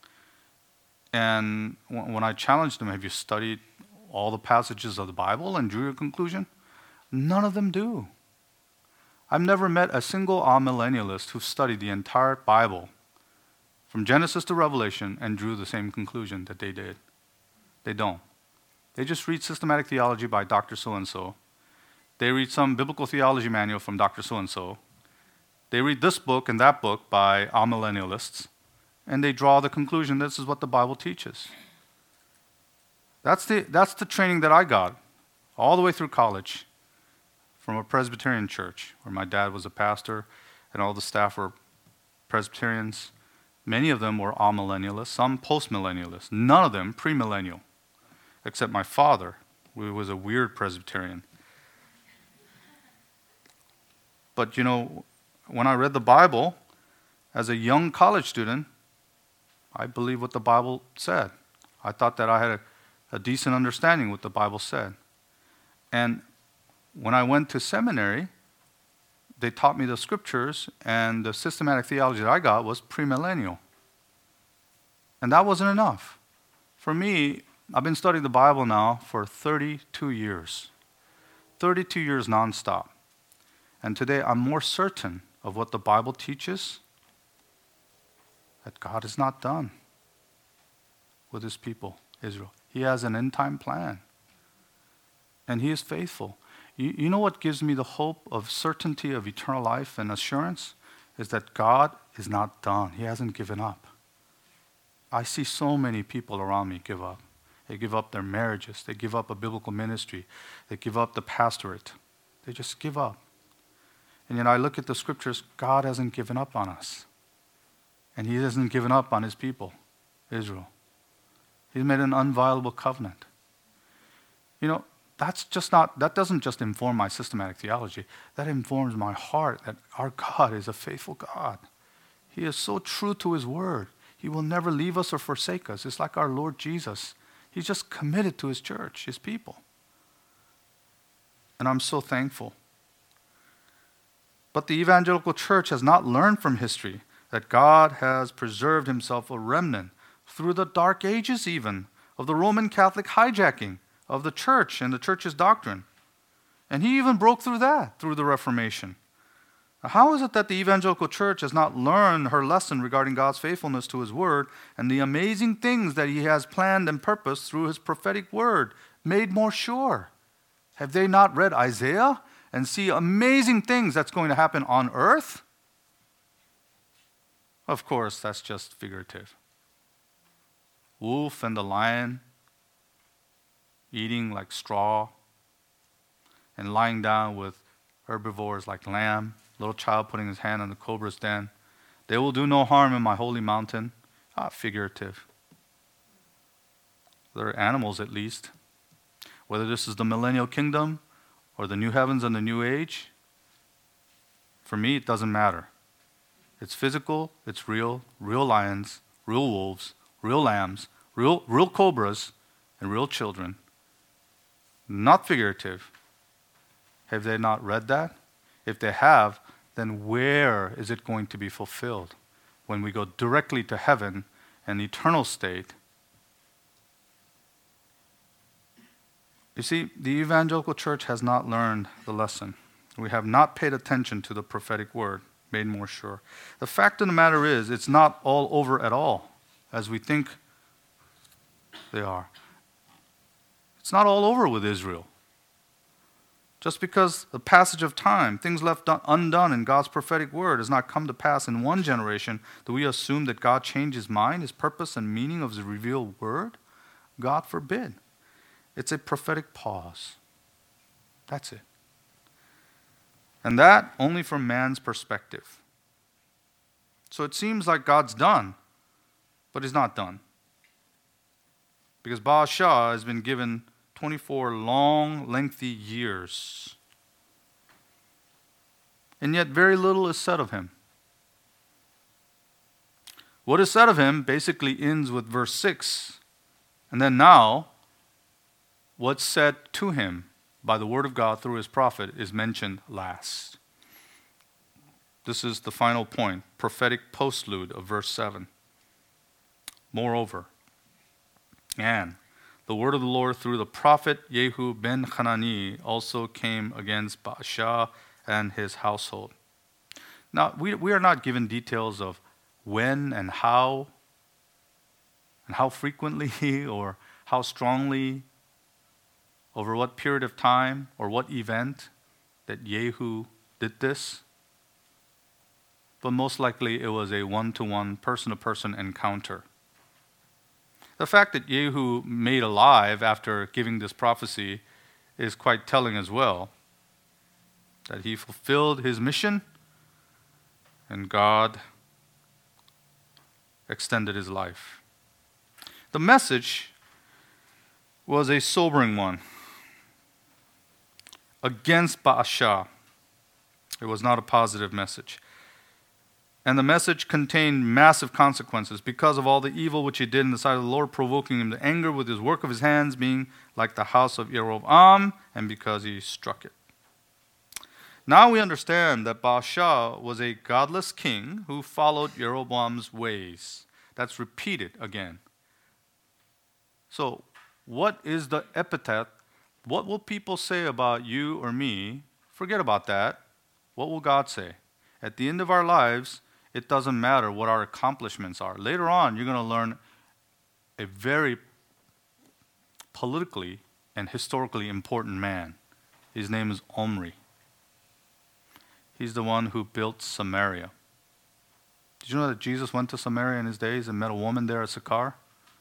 And when I challenged him, have you studied all the passages of the Bible and drew your conclusion? None of them do. I've never met a single amillennialist who studied the entire Bible from Genesis to Revelation and drew the same conclusion that they did. They don't. They just read systematic theology by Doctor So-and-so. They read some biblical theology manual from Doctor So-and-so. They read this book and that book by amillennialists, and they draw the conclusion this is what the Bible teaches. That's the, that's the training that I got all the way through college from a Presbyterian church where my dad was a pastor and all the staff were Presbyterians. Many of them were amillennialists, some postmillennialists, none of them premillennial, except my father, who was a weird Presbyterian. But you know, when I read the Bible as a young college student, I believed what the Bible said. I thought that I had a, a decent understanding what the Bible said. And when I went to seminary, they taught me the scriptures, and the systematic theology that I got was premillennial. And that wasn't enough. For me, I've been studying the Bible now for thirty-two years. thirty-two years nonstop. And today I'm more certain of what the Bible teaches, that God is not done with his people, Israel. He has an end-time plan. And he is faithful. You, you know what gives me the hope of certainty of eternal life and assurance? Is that God is not done. He hasn't given up. I see so many people around me give up. They give up their marriages. They give up a biblical ministry. They give up the pastorate. They just give up. And yet I look at the scriptures, God hasn't given up on us. And he hasn't given up on his people, Israel. He's made an unviolable covenant. You know, that's just not, that doesn't just inform my systematic theology. That informs my heart that our God is a faithful God. He is so true to his word. He will never leave us or forsake us. It's like our Lord Jesus. He's just committed to his church, his people. And I'm so thankful. But the evangelical church has not learned from history that God has preserved himself a remnant through the dark ages even of the Roman Catholic hijacking of the church and the church's doctrine. And he even broke through that through the Reformation. Now, how is it that the evangelical church has not learned her lesson regarding God's faithfulness to his word and the amazing things that he has planned and purposed through his prophetic word made more sure? Have they not read Isaiah and see amazing things that's going to happen on earth? Of course, that's just figurative. Wolf and the lion eating like straw and lying down with herbivores like lamb, little child putting his hand on the cobra's den. They will do no harm in my holy mountain. Ah, figurative. They're animals at least. Whether this is the millennial kingdom or the new heavens and the new age, for me it doesn't matter. It's physical, it's real, real lions, real wolves, real lambs, real, real cobras, and real children. Not figurative. Have they not read that? If they have, then where is it going to be fulfilled? When we go directly to heaven, an eternal state. You see, the evangelical church has not learned the lesson. We have not paid attention to the prophetic word, made more sure. The fact of the matter is, it's not all over at all, as we think they are. It's not all over with Israel. Just because the passage of time, things left undone in God's prophetic word has not come to pass in one generation, do we assume that God changed his mind, his purpose, and meaning of his revealed word? God forbid. It's a prophetic pause. That's it. And that only from man's perspective. So it seems like God's done, but he's not done. Because Baasha has been given twenty-four long, lengthy years. And yet very little is said of him. What is said of him basically ends with verse six. And then now, what's said to him by the word of God through his prophet is mentioned last. This is the final point, prophetic postlude of verse seven. Moreover, and the word of the Lord through the prophet Yehu ben Hanani also came against Baasha and his household. Now, we, we are not given details of when and how, and how frequently or how strongly, over what period of time or what event that Yehu did this. But most likely it was a one-to-one, person-to-person encounter. The fact that Yehu made alive after giving this prophecy is quite telling as well. That he fulfilled his mission and God extended his life. The message was a sobering one against Baasha. It was not a positive message. And the message contained massive consequences because of all the evil which he did in the sight of the Lord, provoking him to anger with his work of his hands, being like the house of Jeroboam, and because he struck it. Now we understand that Baasha was a godless king who followed Jeroboam's ways. That's repeated again. So, what is the epithet What will people say about you or me? Forget about that. What will God say? At the end of our lives, it doesn't matter what our accomplishments are. Later on, you're going to learn a very politically and historically important man. His name is Omri. He's the one who built Samaria. Did you know that Jesus went to Samaria in his days and met a woman there at Sychar?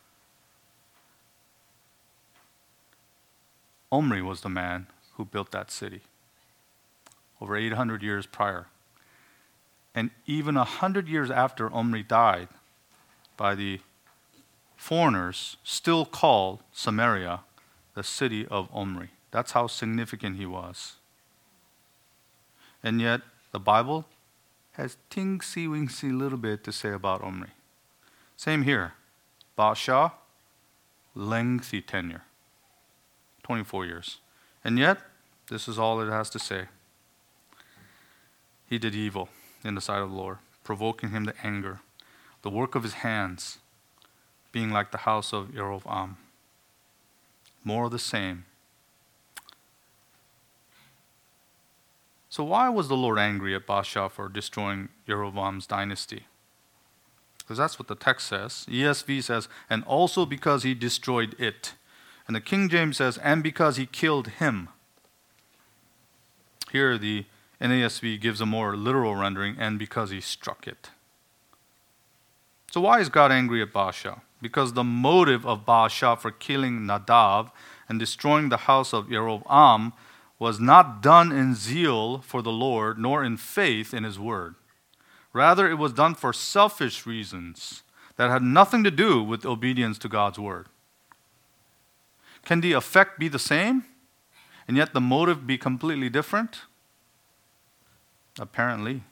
Omri was the man who built that city over eight hundred years prior. And even one hundred years after Omri died, by the foreigners, still called Samaria the city of Omri. That's how significant he was. And yet, the Bible has tingsy-wingsy little bit to say about Omri. Same here. Baasha, lengthy tenure. twenty-four years. And yet, this is all it has to say. He did evil in the sight of the Lord, provoking him to anger. The work of his hands being like the house of Jeroboam. More of the same. So why was the Lord angry at Baasha for destroying Jeroboam's dynasty? Because that's what the text says. E S V says, and also because he destroyed it. And the King James says, and because he killed him. Here the N A S V gives a more literal rendering, and because he struck it. So why is God angry at Baasha? Because the motive of Baasha for killing Nadav and destroying the house of Jeroboam was not done in zeal for the Lord, nor in faith in his word. Rather, it was done for selfish reasons that had nothing to do with obedience to God's word. Can the effect be the same, and yet the motive be completely different? Apparently.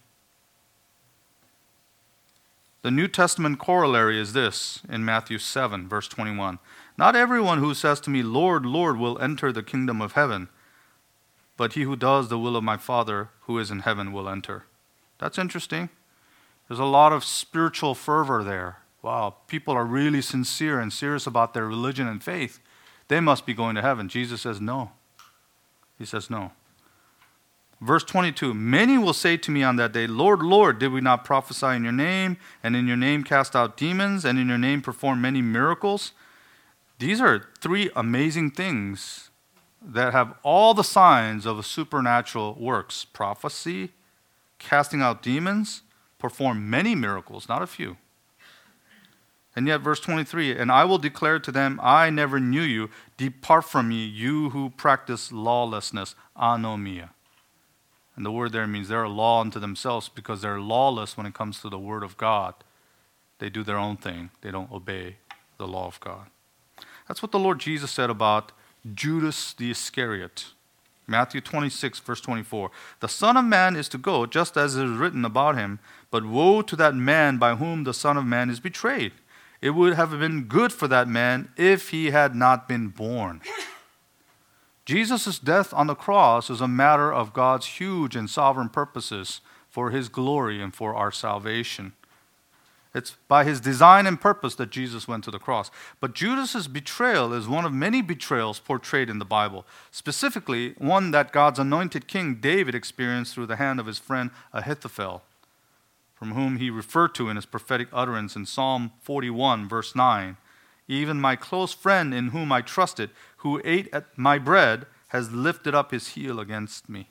The New Testament corollary is this in Matthew seven, verse twenty-one. Not everyone who says to me, Lord, Lord, will enter the kingdom of heaven, but he who does the will of my Father who is in heaven will enter. That's interesting. There's a lot of spiritual fervor there. Wow, people are really sincere and serious about their religion and faith. They must be going to heaven. Jesus says no. He says no. Verse twenty-two, many will say to me on that day, Lord, Lord, did we not prophesy in your name, and in your name cast out demons, and in your name perform many miracles? These are three amazing things that have all the signs of a supernatural works. Prophecy, casting out demons, perform many miracles, not a few. And yet, verse twenty-three, and I will declare to them, I never knew you. Depart from me, you who practice lawlessness, anomia. And the word there means they're a law unto themselves because they're lawless when it comes to the word of God. They do their own thing. They don't obey the law of God. That's what the Lord Jesus said about Judas the Iscariot. Matthew twenty-six, verse twenty-four. The Son of Man is to go just as it is written about him, but woe to that man by whom the Son of Man is betrayed. It would have been good for that man if he had not been born. Jesus' death on the cross is a matter of God's huge and sovereign purposes for his glory and for our salvation. It's by his design and purpose that Jesus went to the cross. But Judas' betrayal is one of many betrayals portrayed in the Bible, specifically one that God's anointed king David experienced through the hand of his friend Ahithophel, from whom he referred to in his prophetic utterance in Psalm forty-one, verse nine. Even my close friend in whom I trusted, who ate at my bread, has lifted up his heel against me.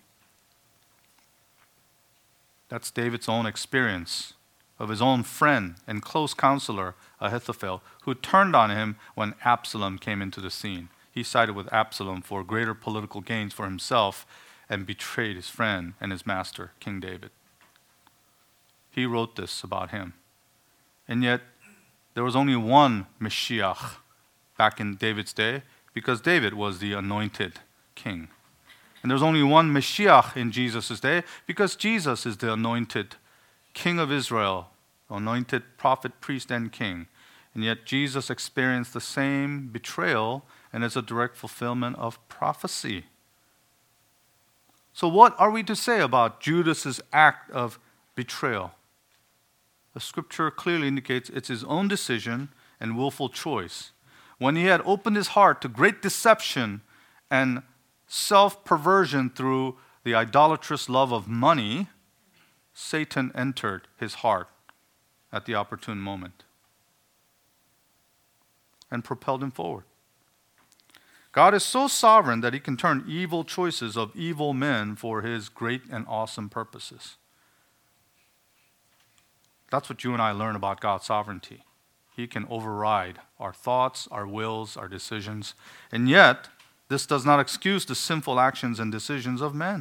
That's David's own experience of his own friend and close counselor, Ahithophel, who turned on him when Absalom came into the scene. He sided with Absalom for greater political gains for himself and betrayed his friend and his master, King David. He wrote this about him. And yet, there was only one Mashiach back in David's day because David was the anointed king. And there's only one Mashiach in Jesus' day because Jesus is the anointed King of Israel, anointed prophet, priest, and king. And yet Jesus experienced the same betrayal, and it's a direct fulfillment of prophecy. So what are we to say about Judas' act of betrayal? The scripture clearly indicates it's his own decision and willful choice. When he had opened his heart to great deception and self-perversion through the idolatrous love of money, Satan entered his heart at the opportune moment and propelled him forward. God is so sovereign that he can turn evil choices of evil men for his great and awesome purposes. That's what you and I learn about God's sovereignty. He can override our thoughts, our wills, our decisions. And yet, this does not excuse the sinful actions and decisions of men.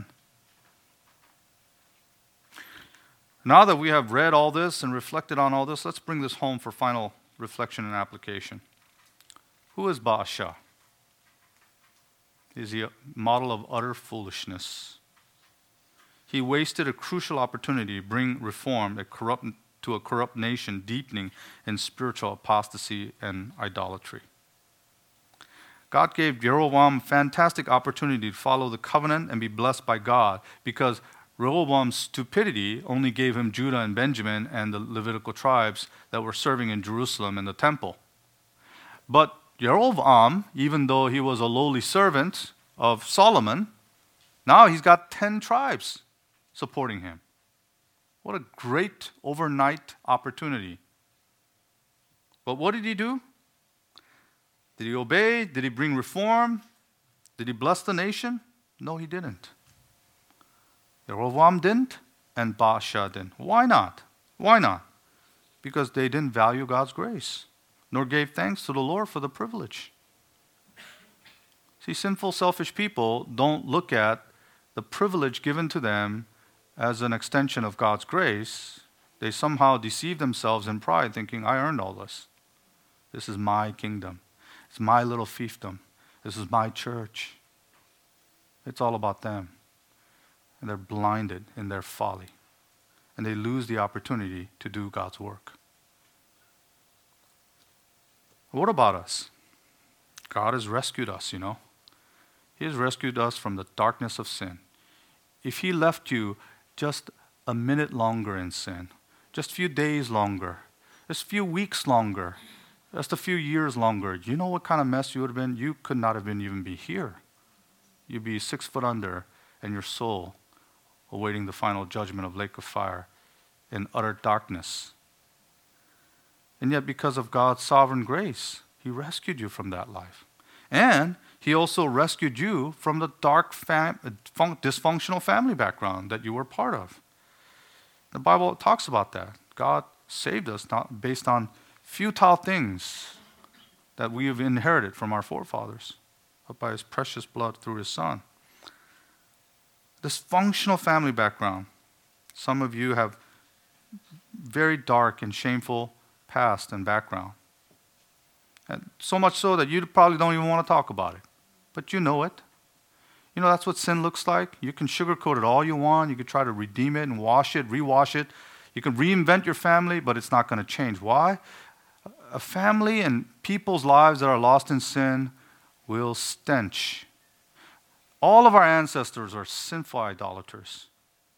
Now that we have read all this and reflected on all this, let's bring this home for final reflection and application. Who is Baasha? Is he a model of utter foolishness? He wasted a crucial opportunity to bring reform a corrupt, to a corrupt nation, deepening in spiritual apostasy and idolatry. God gave Jeroboam a fantastic opportunity to follow the covenant and be blessed by God, because Rehoboam's stupidity only gave him Judah and Benjamin and the Levitical tribes that were serving in Jerusalem in the temple. But Jeroboam, even though he was a lowly servant of Solomon, now he's got ten tribes supporting him. What a great overnight opportunity. But what did he do? Did he obey? Did he bring reform? Did he bless the nation? No, he didn't. Jeroboam didn't, and Baasha didn't. Why not? Why not? Because they didn't value God's grace, nor gave thanks to the Lord for the privilege. See, sinful, selfish people don't look at the privilege given to them as an extension of God's grace. They somehow deceive themselves in pride, thinking, I earned all this. This is my kingdom. It's my little fiefdom. This is my church. It's all about them. And they're blinded in their folly. And they lose the opportunity to do God's work. What about us? God has rescued us, you know. He has rescued us from the darkness of sin. If he left you just a minute longer in sin, just a few days longer, just a few weeks longer, just a few years longer, you know what kind of mess you would have been? You could not have been even be here. You'd be six foot under, and your soul awaiting the final judgment of lake of fire in utter darkness. And yet, because of God's sovereign grace, he rescued you from that life. And he also rescued you from the dark, fam- dysfunctional family background that you were part of. The Bible talks about that. God saved us not based on futile things that we have inherited from our forefathers, but by his precious blood through his Son. Dysfunctional family background. Some of you have very dark and shameful past and background. And so much so that you probably don't even want to talk about it. But you know it. You know, that's what sin looks like. You can sugarcoat it all you want. You can try to redeem it and wash it, rewash it. You can reinvent your family, but it's not going to change. Why? A family and people's lives that are lost in sin will stench. All of our ancestors are sinful idolaters,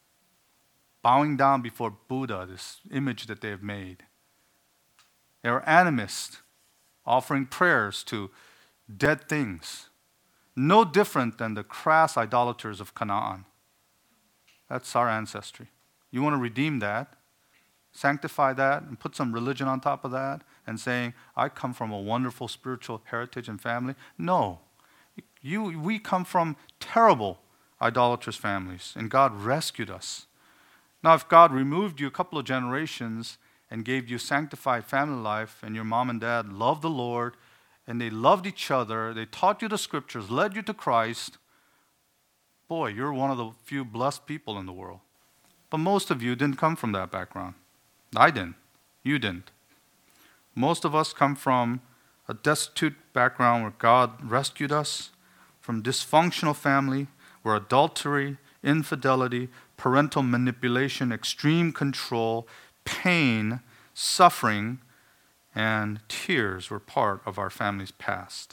bowing down before Buddha, this image that they have made. They are animists, offering prayers to dead things, no different than the crass idolaters of Canaan. That's our ancestry. You want to redeem that, sanctify that, and put some religion on top of that, and saying, I come from a wonderful spiritual heritage and family? No. You, we come from terrible idolatrous families, and God rescued us. Now, if God removed you a couple of generations and gave you sanctified family life, and your mom and dad loved the Lord, and they loved each other, they taught you the scriptures, led you to Christ, boy, you're one of the few blessed people in the world. But most of you didn't come from that background. I didn't. You didn't. Most of us come from a destitute background where God rescued us, from dysfunctional family, where adultery, infidelity, parental manipulation, extreme control, pain, suffering, and tears were part of our family's past.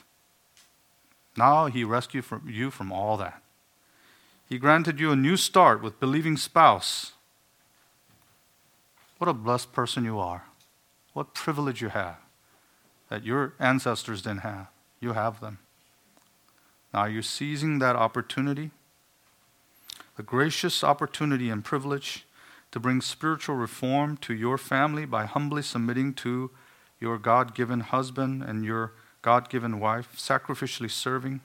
Now he rescued from you from all that. He granted you a new start with believing spouse. What a blessed person you are. What privilege you have that your ancestors didn't have. You have them. Now, are you seizing that opportunity? The gracious opportunity and privilege to bring spiritual reform to your family by humbly submitting to your God-given husband and your God-given wife, sacrificially serving,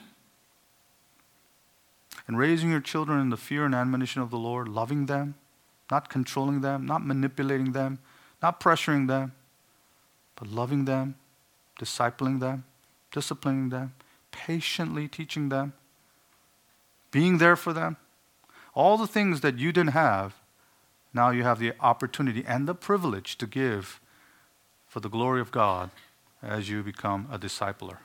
and raising your children in the fear and admonition of the Lord, loving them, not controlling them, not manipulating them, not pressuring them, but loving them, discipling them, disciplining them, patiently teaching them, being there for them. All the things that you didn't have, now you have the opportunity and the privilege to give for the glory of God as you become a discipler.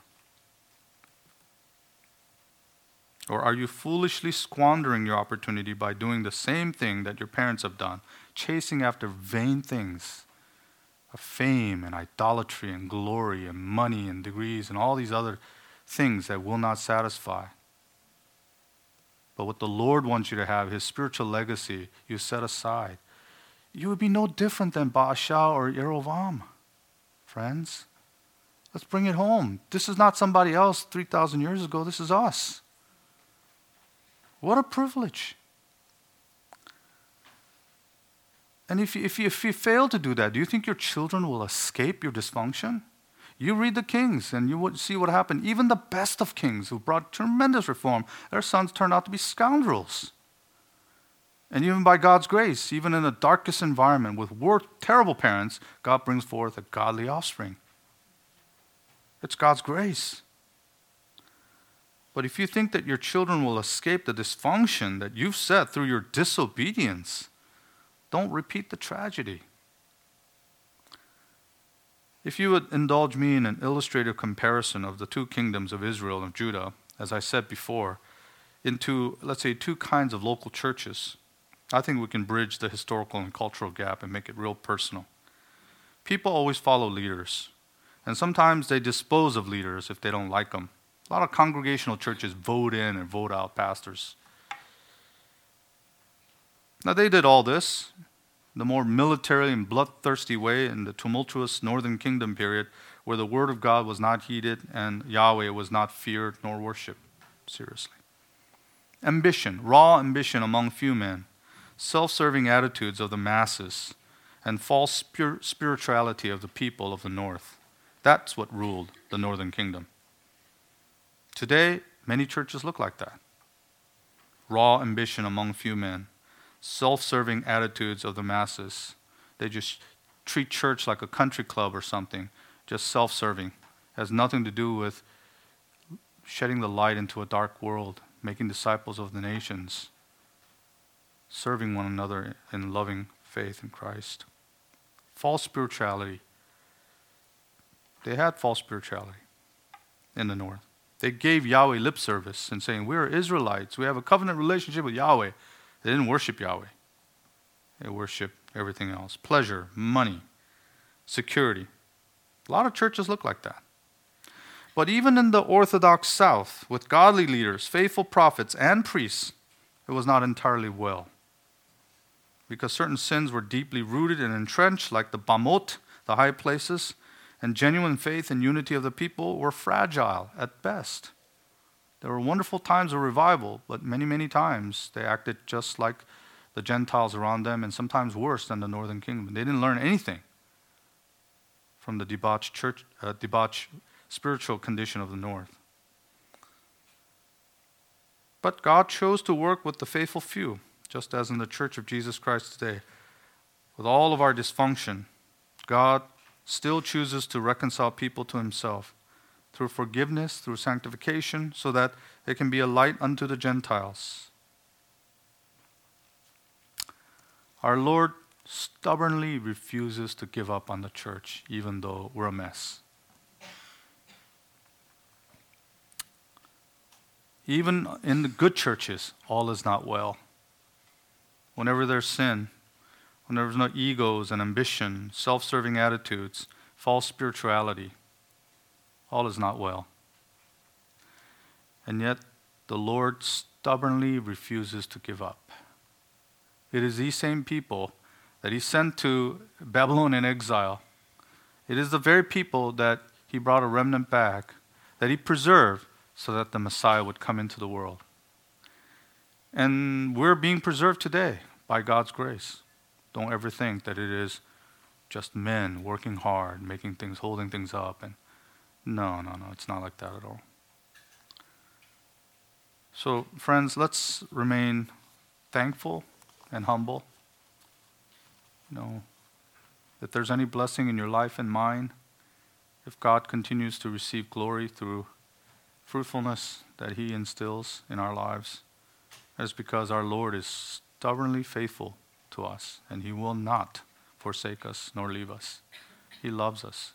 Or are you foolishly squandering your opportunity by doing the same thing that your parents have done, chasing after vain things of fame and idolatry and glory and money and degrees and all these other things that will not satisfy? But what the Lord wants you to have, His spiritual legacy, you set aside. You would be no different than Baasha or Yerovam, friends. Let's bring it home. This is not somebody else three thousand years ago. This is us. What a privilege. And if you, if, you, if you fail to do that, do you think your children will escape your dysfunction? You read the kings and you would see what happened. Even the best of kings who brought tremendous reform, their sons turned out to be scoundrels. And even by God's grace, even in the darkest environment with war, terrible parents, God brings forth a godly offspring. It's God's grace. But if you think that your children will escape the dysfunction that you've set through your disobedience, don't repeat the tragedy. If you would indulge me in an illustrative comparison of the two kingdoms of Israel and Judah, as I said before, into, let's say, two kinds of local churches, I think we can bridge the historical and cultural gap and make it real personal. People always follow leaders, and sometimes they dispose of leaders if they don't like them. A lot of congregational churches vote in and vote out pastors. Now, they did all this the more military and bloodthirsty way in the tumultuous northern kingdom period where the word of God was not heeded and Yahweh was not feared nor worshipped seriously. Ambition, raw ambition among few men, self-serving attitudes of the masses, and false spir- spirituality of the people of the north. That's what ruled the northern kingdom. Today, many churches look like that. Raw ambition among few men, self-serving attitudes of the masses. They just treat church like a country club or something, just self-serving. Has nothing to do with shedding the light into a dark world, making disciples of the nations, serving one another in loving faith in Christ. False spirituality. They had false spirituality in the north. They gave Yahweh lip service and saying, we're Israelites. We have a covenant relationship with Yahweh. They didn't worship Yahweh. They worshiped everything else. Pleasure, money, security. A lot of churches look like that. But even in the Orthodox South, with godly leaders, faithful prophets, and priests, it was not entirely well. Because certain sins were deeply rooted and entrenched, like the Bamot, the high places, and genuine faith and unity of the people were fragile at best. There were wonderful times of revival, but many, many times they acted just like the Gentiles around them and sometimes worse than the northern kingdom. They didn't learn anything from the debauched church, uh, debauched spiritual condition of the north. But God chose to work with the faithful few, just as in the Church of Jesus Christ today. With all of our dysfunction, God still chooses to reconcile people to Himself through forgiveness, through sanctification, so that they can be a light unto the Gentiles. Our Lord stubbornly refuses to give up on the church, even though we're a mess. Even in the good churches, all is not well. Whenever there's sin, when there's no egos and ambition, self-serving attitudes, false spirituality, all is not well. And yet, the Lord stubbornly refuses to give up. It is these same people that He sent to Babylon in exile. It is the very people that He brought a remnant back, that He preserved so that the Messiah would come into the world. And we're being preserved today by God's grace. Don't ever think that it is just men working hard, making things, holding things up. And no, no, no, it's not like that at all. So, friends, let's remain thankful and humble. You know, if there's any blessing in your life and mine, if God continues to receive glory through fruitfulness that He instills in our lives, that is because our Lord is stubbornly faithful to us, and He will not forsake us nor leave us. He loves us.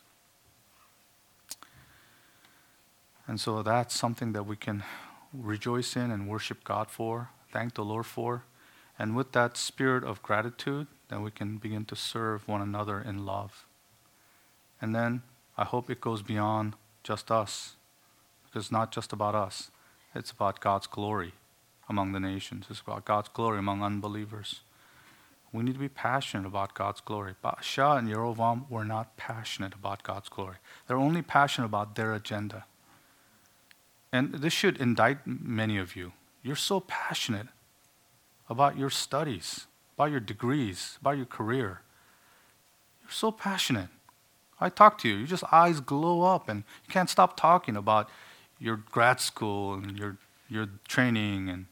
And so that's something that we can rejoice in and worship God for, thank the Lord for. And with that spirit of gratitude, then we can begin to serve one another in love. And then I hope it goes beyond just us, because it's not just about us. It's about God's glory among the nations. It's about God's glory among unbelievers. We need to be passionate about God's glory. Baasha and Yerovam were not passionate about God's glory. They're only passionate about their agenda. And this should indict many of you. You're so passionate about your studies, about your degrees, about your career. You're so passionate. I talk to you, your just eyes glow up, and you can't stop talking about your grad school and your your training and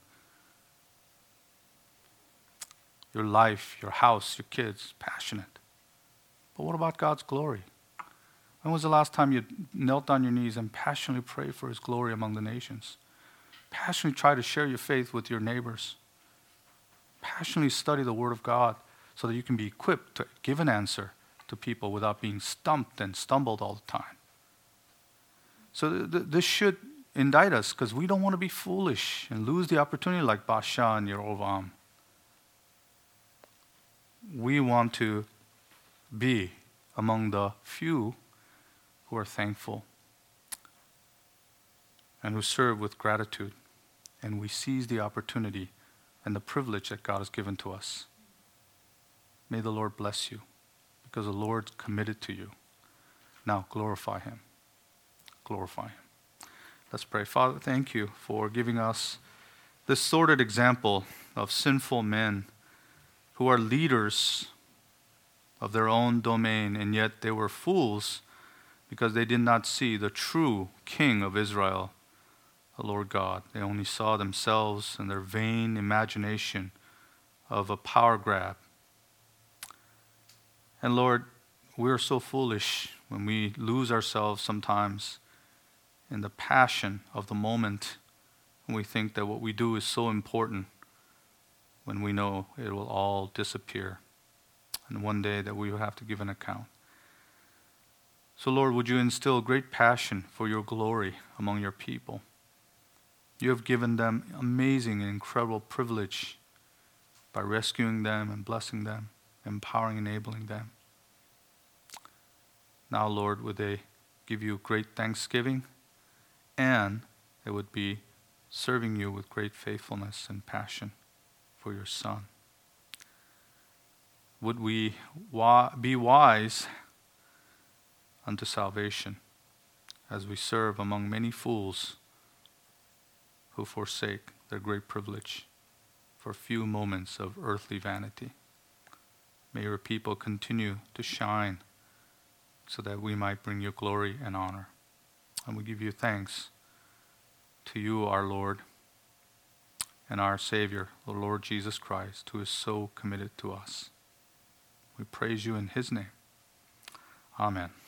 your life, your house, your kids. Passionate. But what about God's glory? When was the last time you knelt on your knees and passionately prayed for His glory among the nations? Passionately try to share your faith with your neighbors. Passionately study the Word of God so that you can be equipped to give an answer to people without being stumped and stumbled all the time. So th- th- this should indict us, because we don't want to be foolish and lose the opportunity like Baasha and Yerovam. We want to be among the few who are thankful and who serve with gratitude, and we seize the opportunity and the privilege that God has given to us. May the Lord bless you, because the Lord's committed to you. Now glorify Him. Glorify Him. Let's pray. Father, thank you for giving us this sordid example of sinful men who are leaders of their own domain, and yet they were fools because they did not see the true King of Israel, the Lord God. They only saw themselves and their vain imagination of a power grab. And Lord, we are so foolish when we lose ourselves sometimes in the passion of the moment, and we think that what we do is so important when we know it will all disappear, and one day that we will have to give an account. So Lord, would you instill great passion for your glory among your people? You have given them amazing and incredible privilege by rescuing them and blessing them, empowering, enabling them. Now, Lord, would they give you great thanksgiving, and they would be serving you with great faithfulness and passion for your Son. Would we wa- be wise unto salvation as we serve among many fools who forsake their great privilege for a few moments of earthly vanity. May your people continue to shine so that we might bring you glory and honor. And we give you thanks to you, our Lord, and our Savior, the Lord Jesus Christ, who is so committed to us. We praise you in His name. Amen.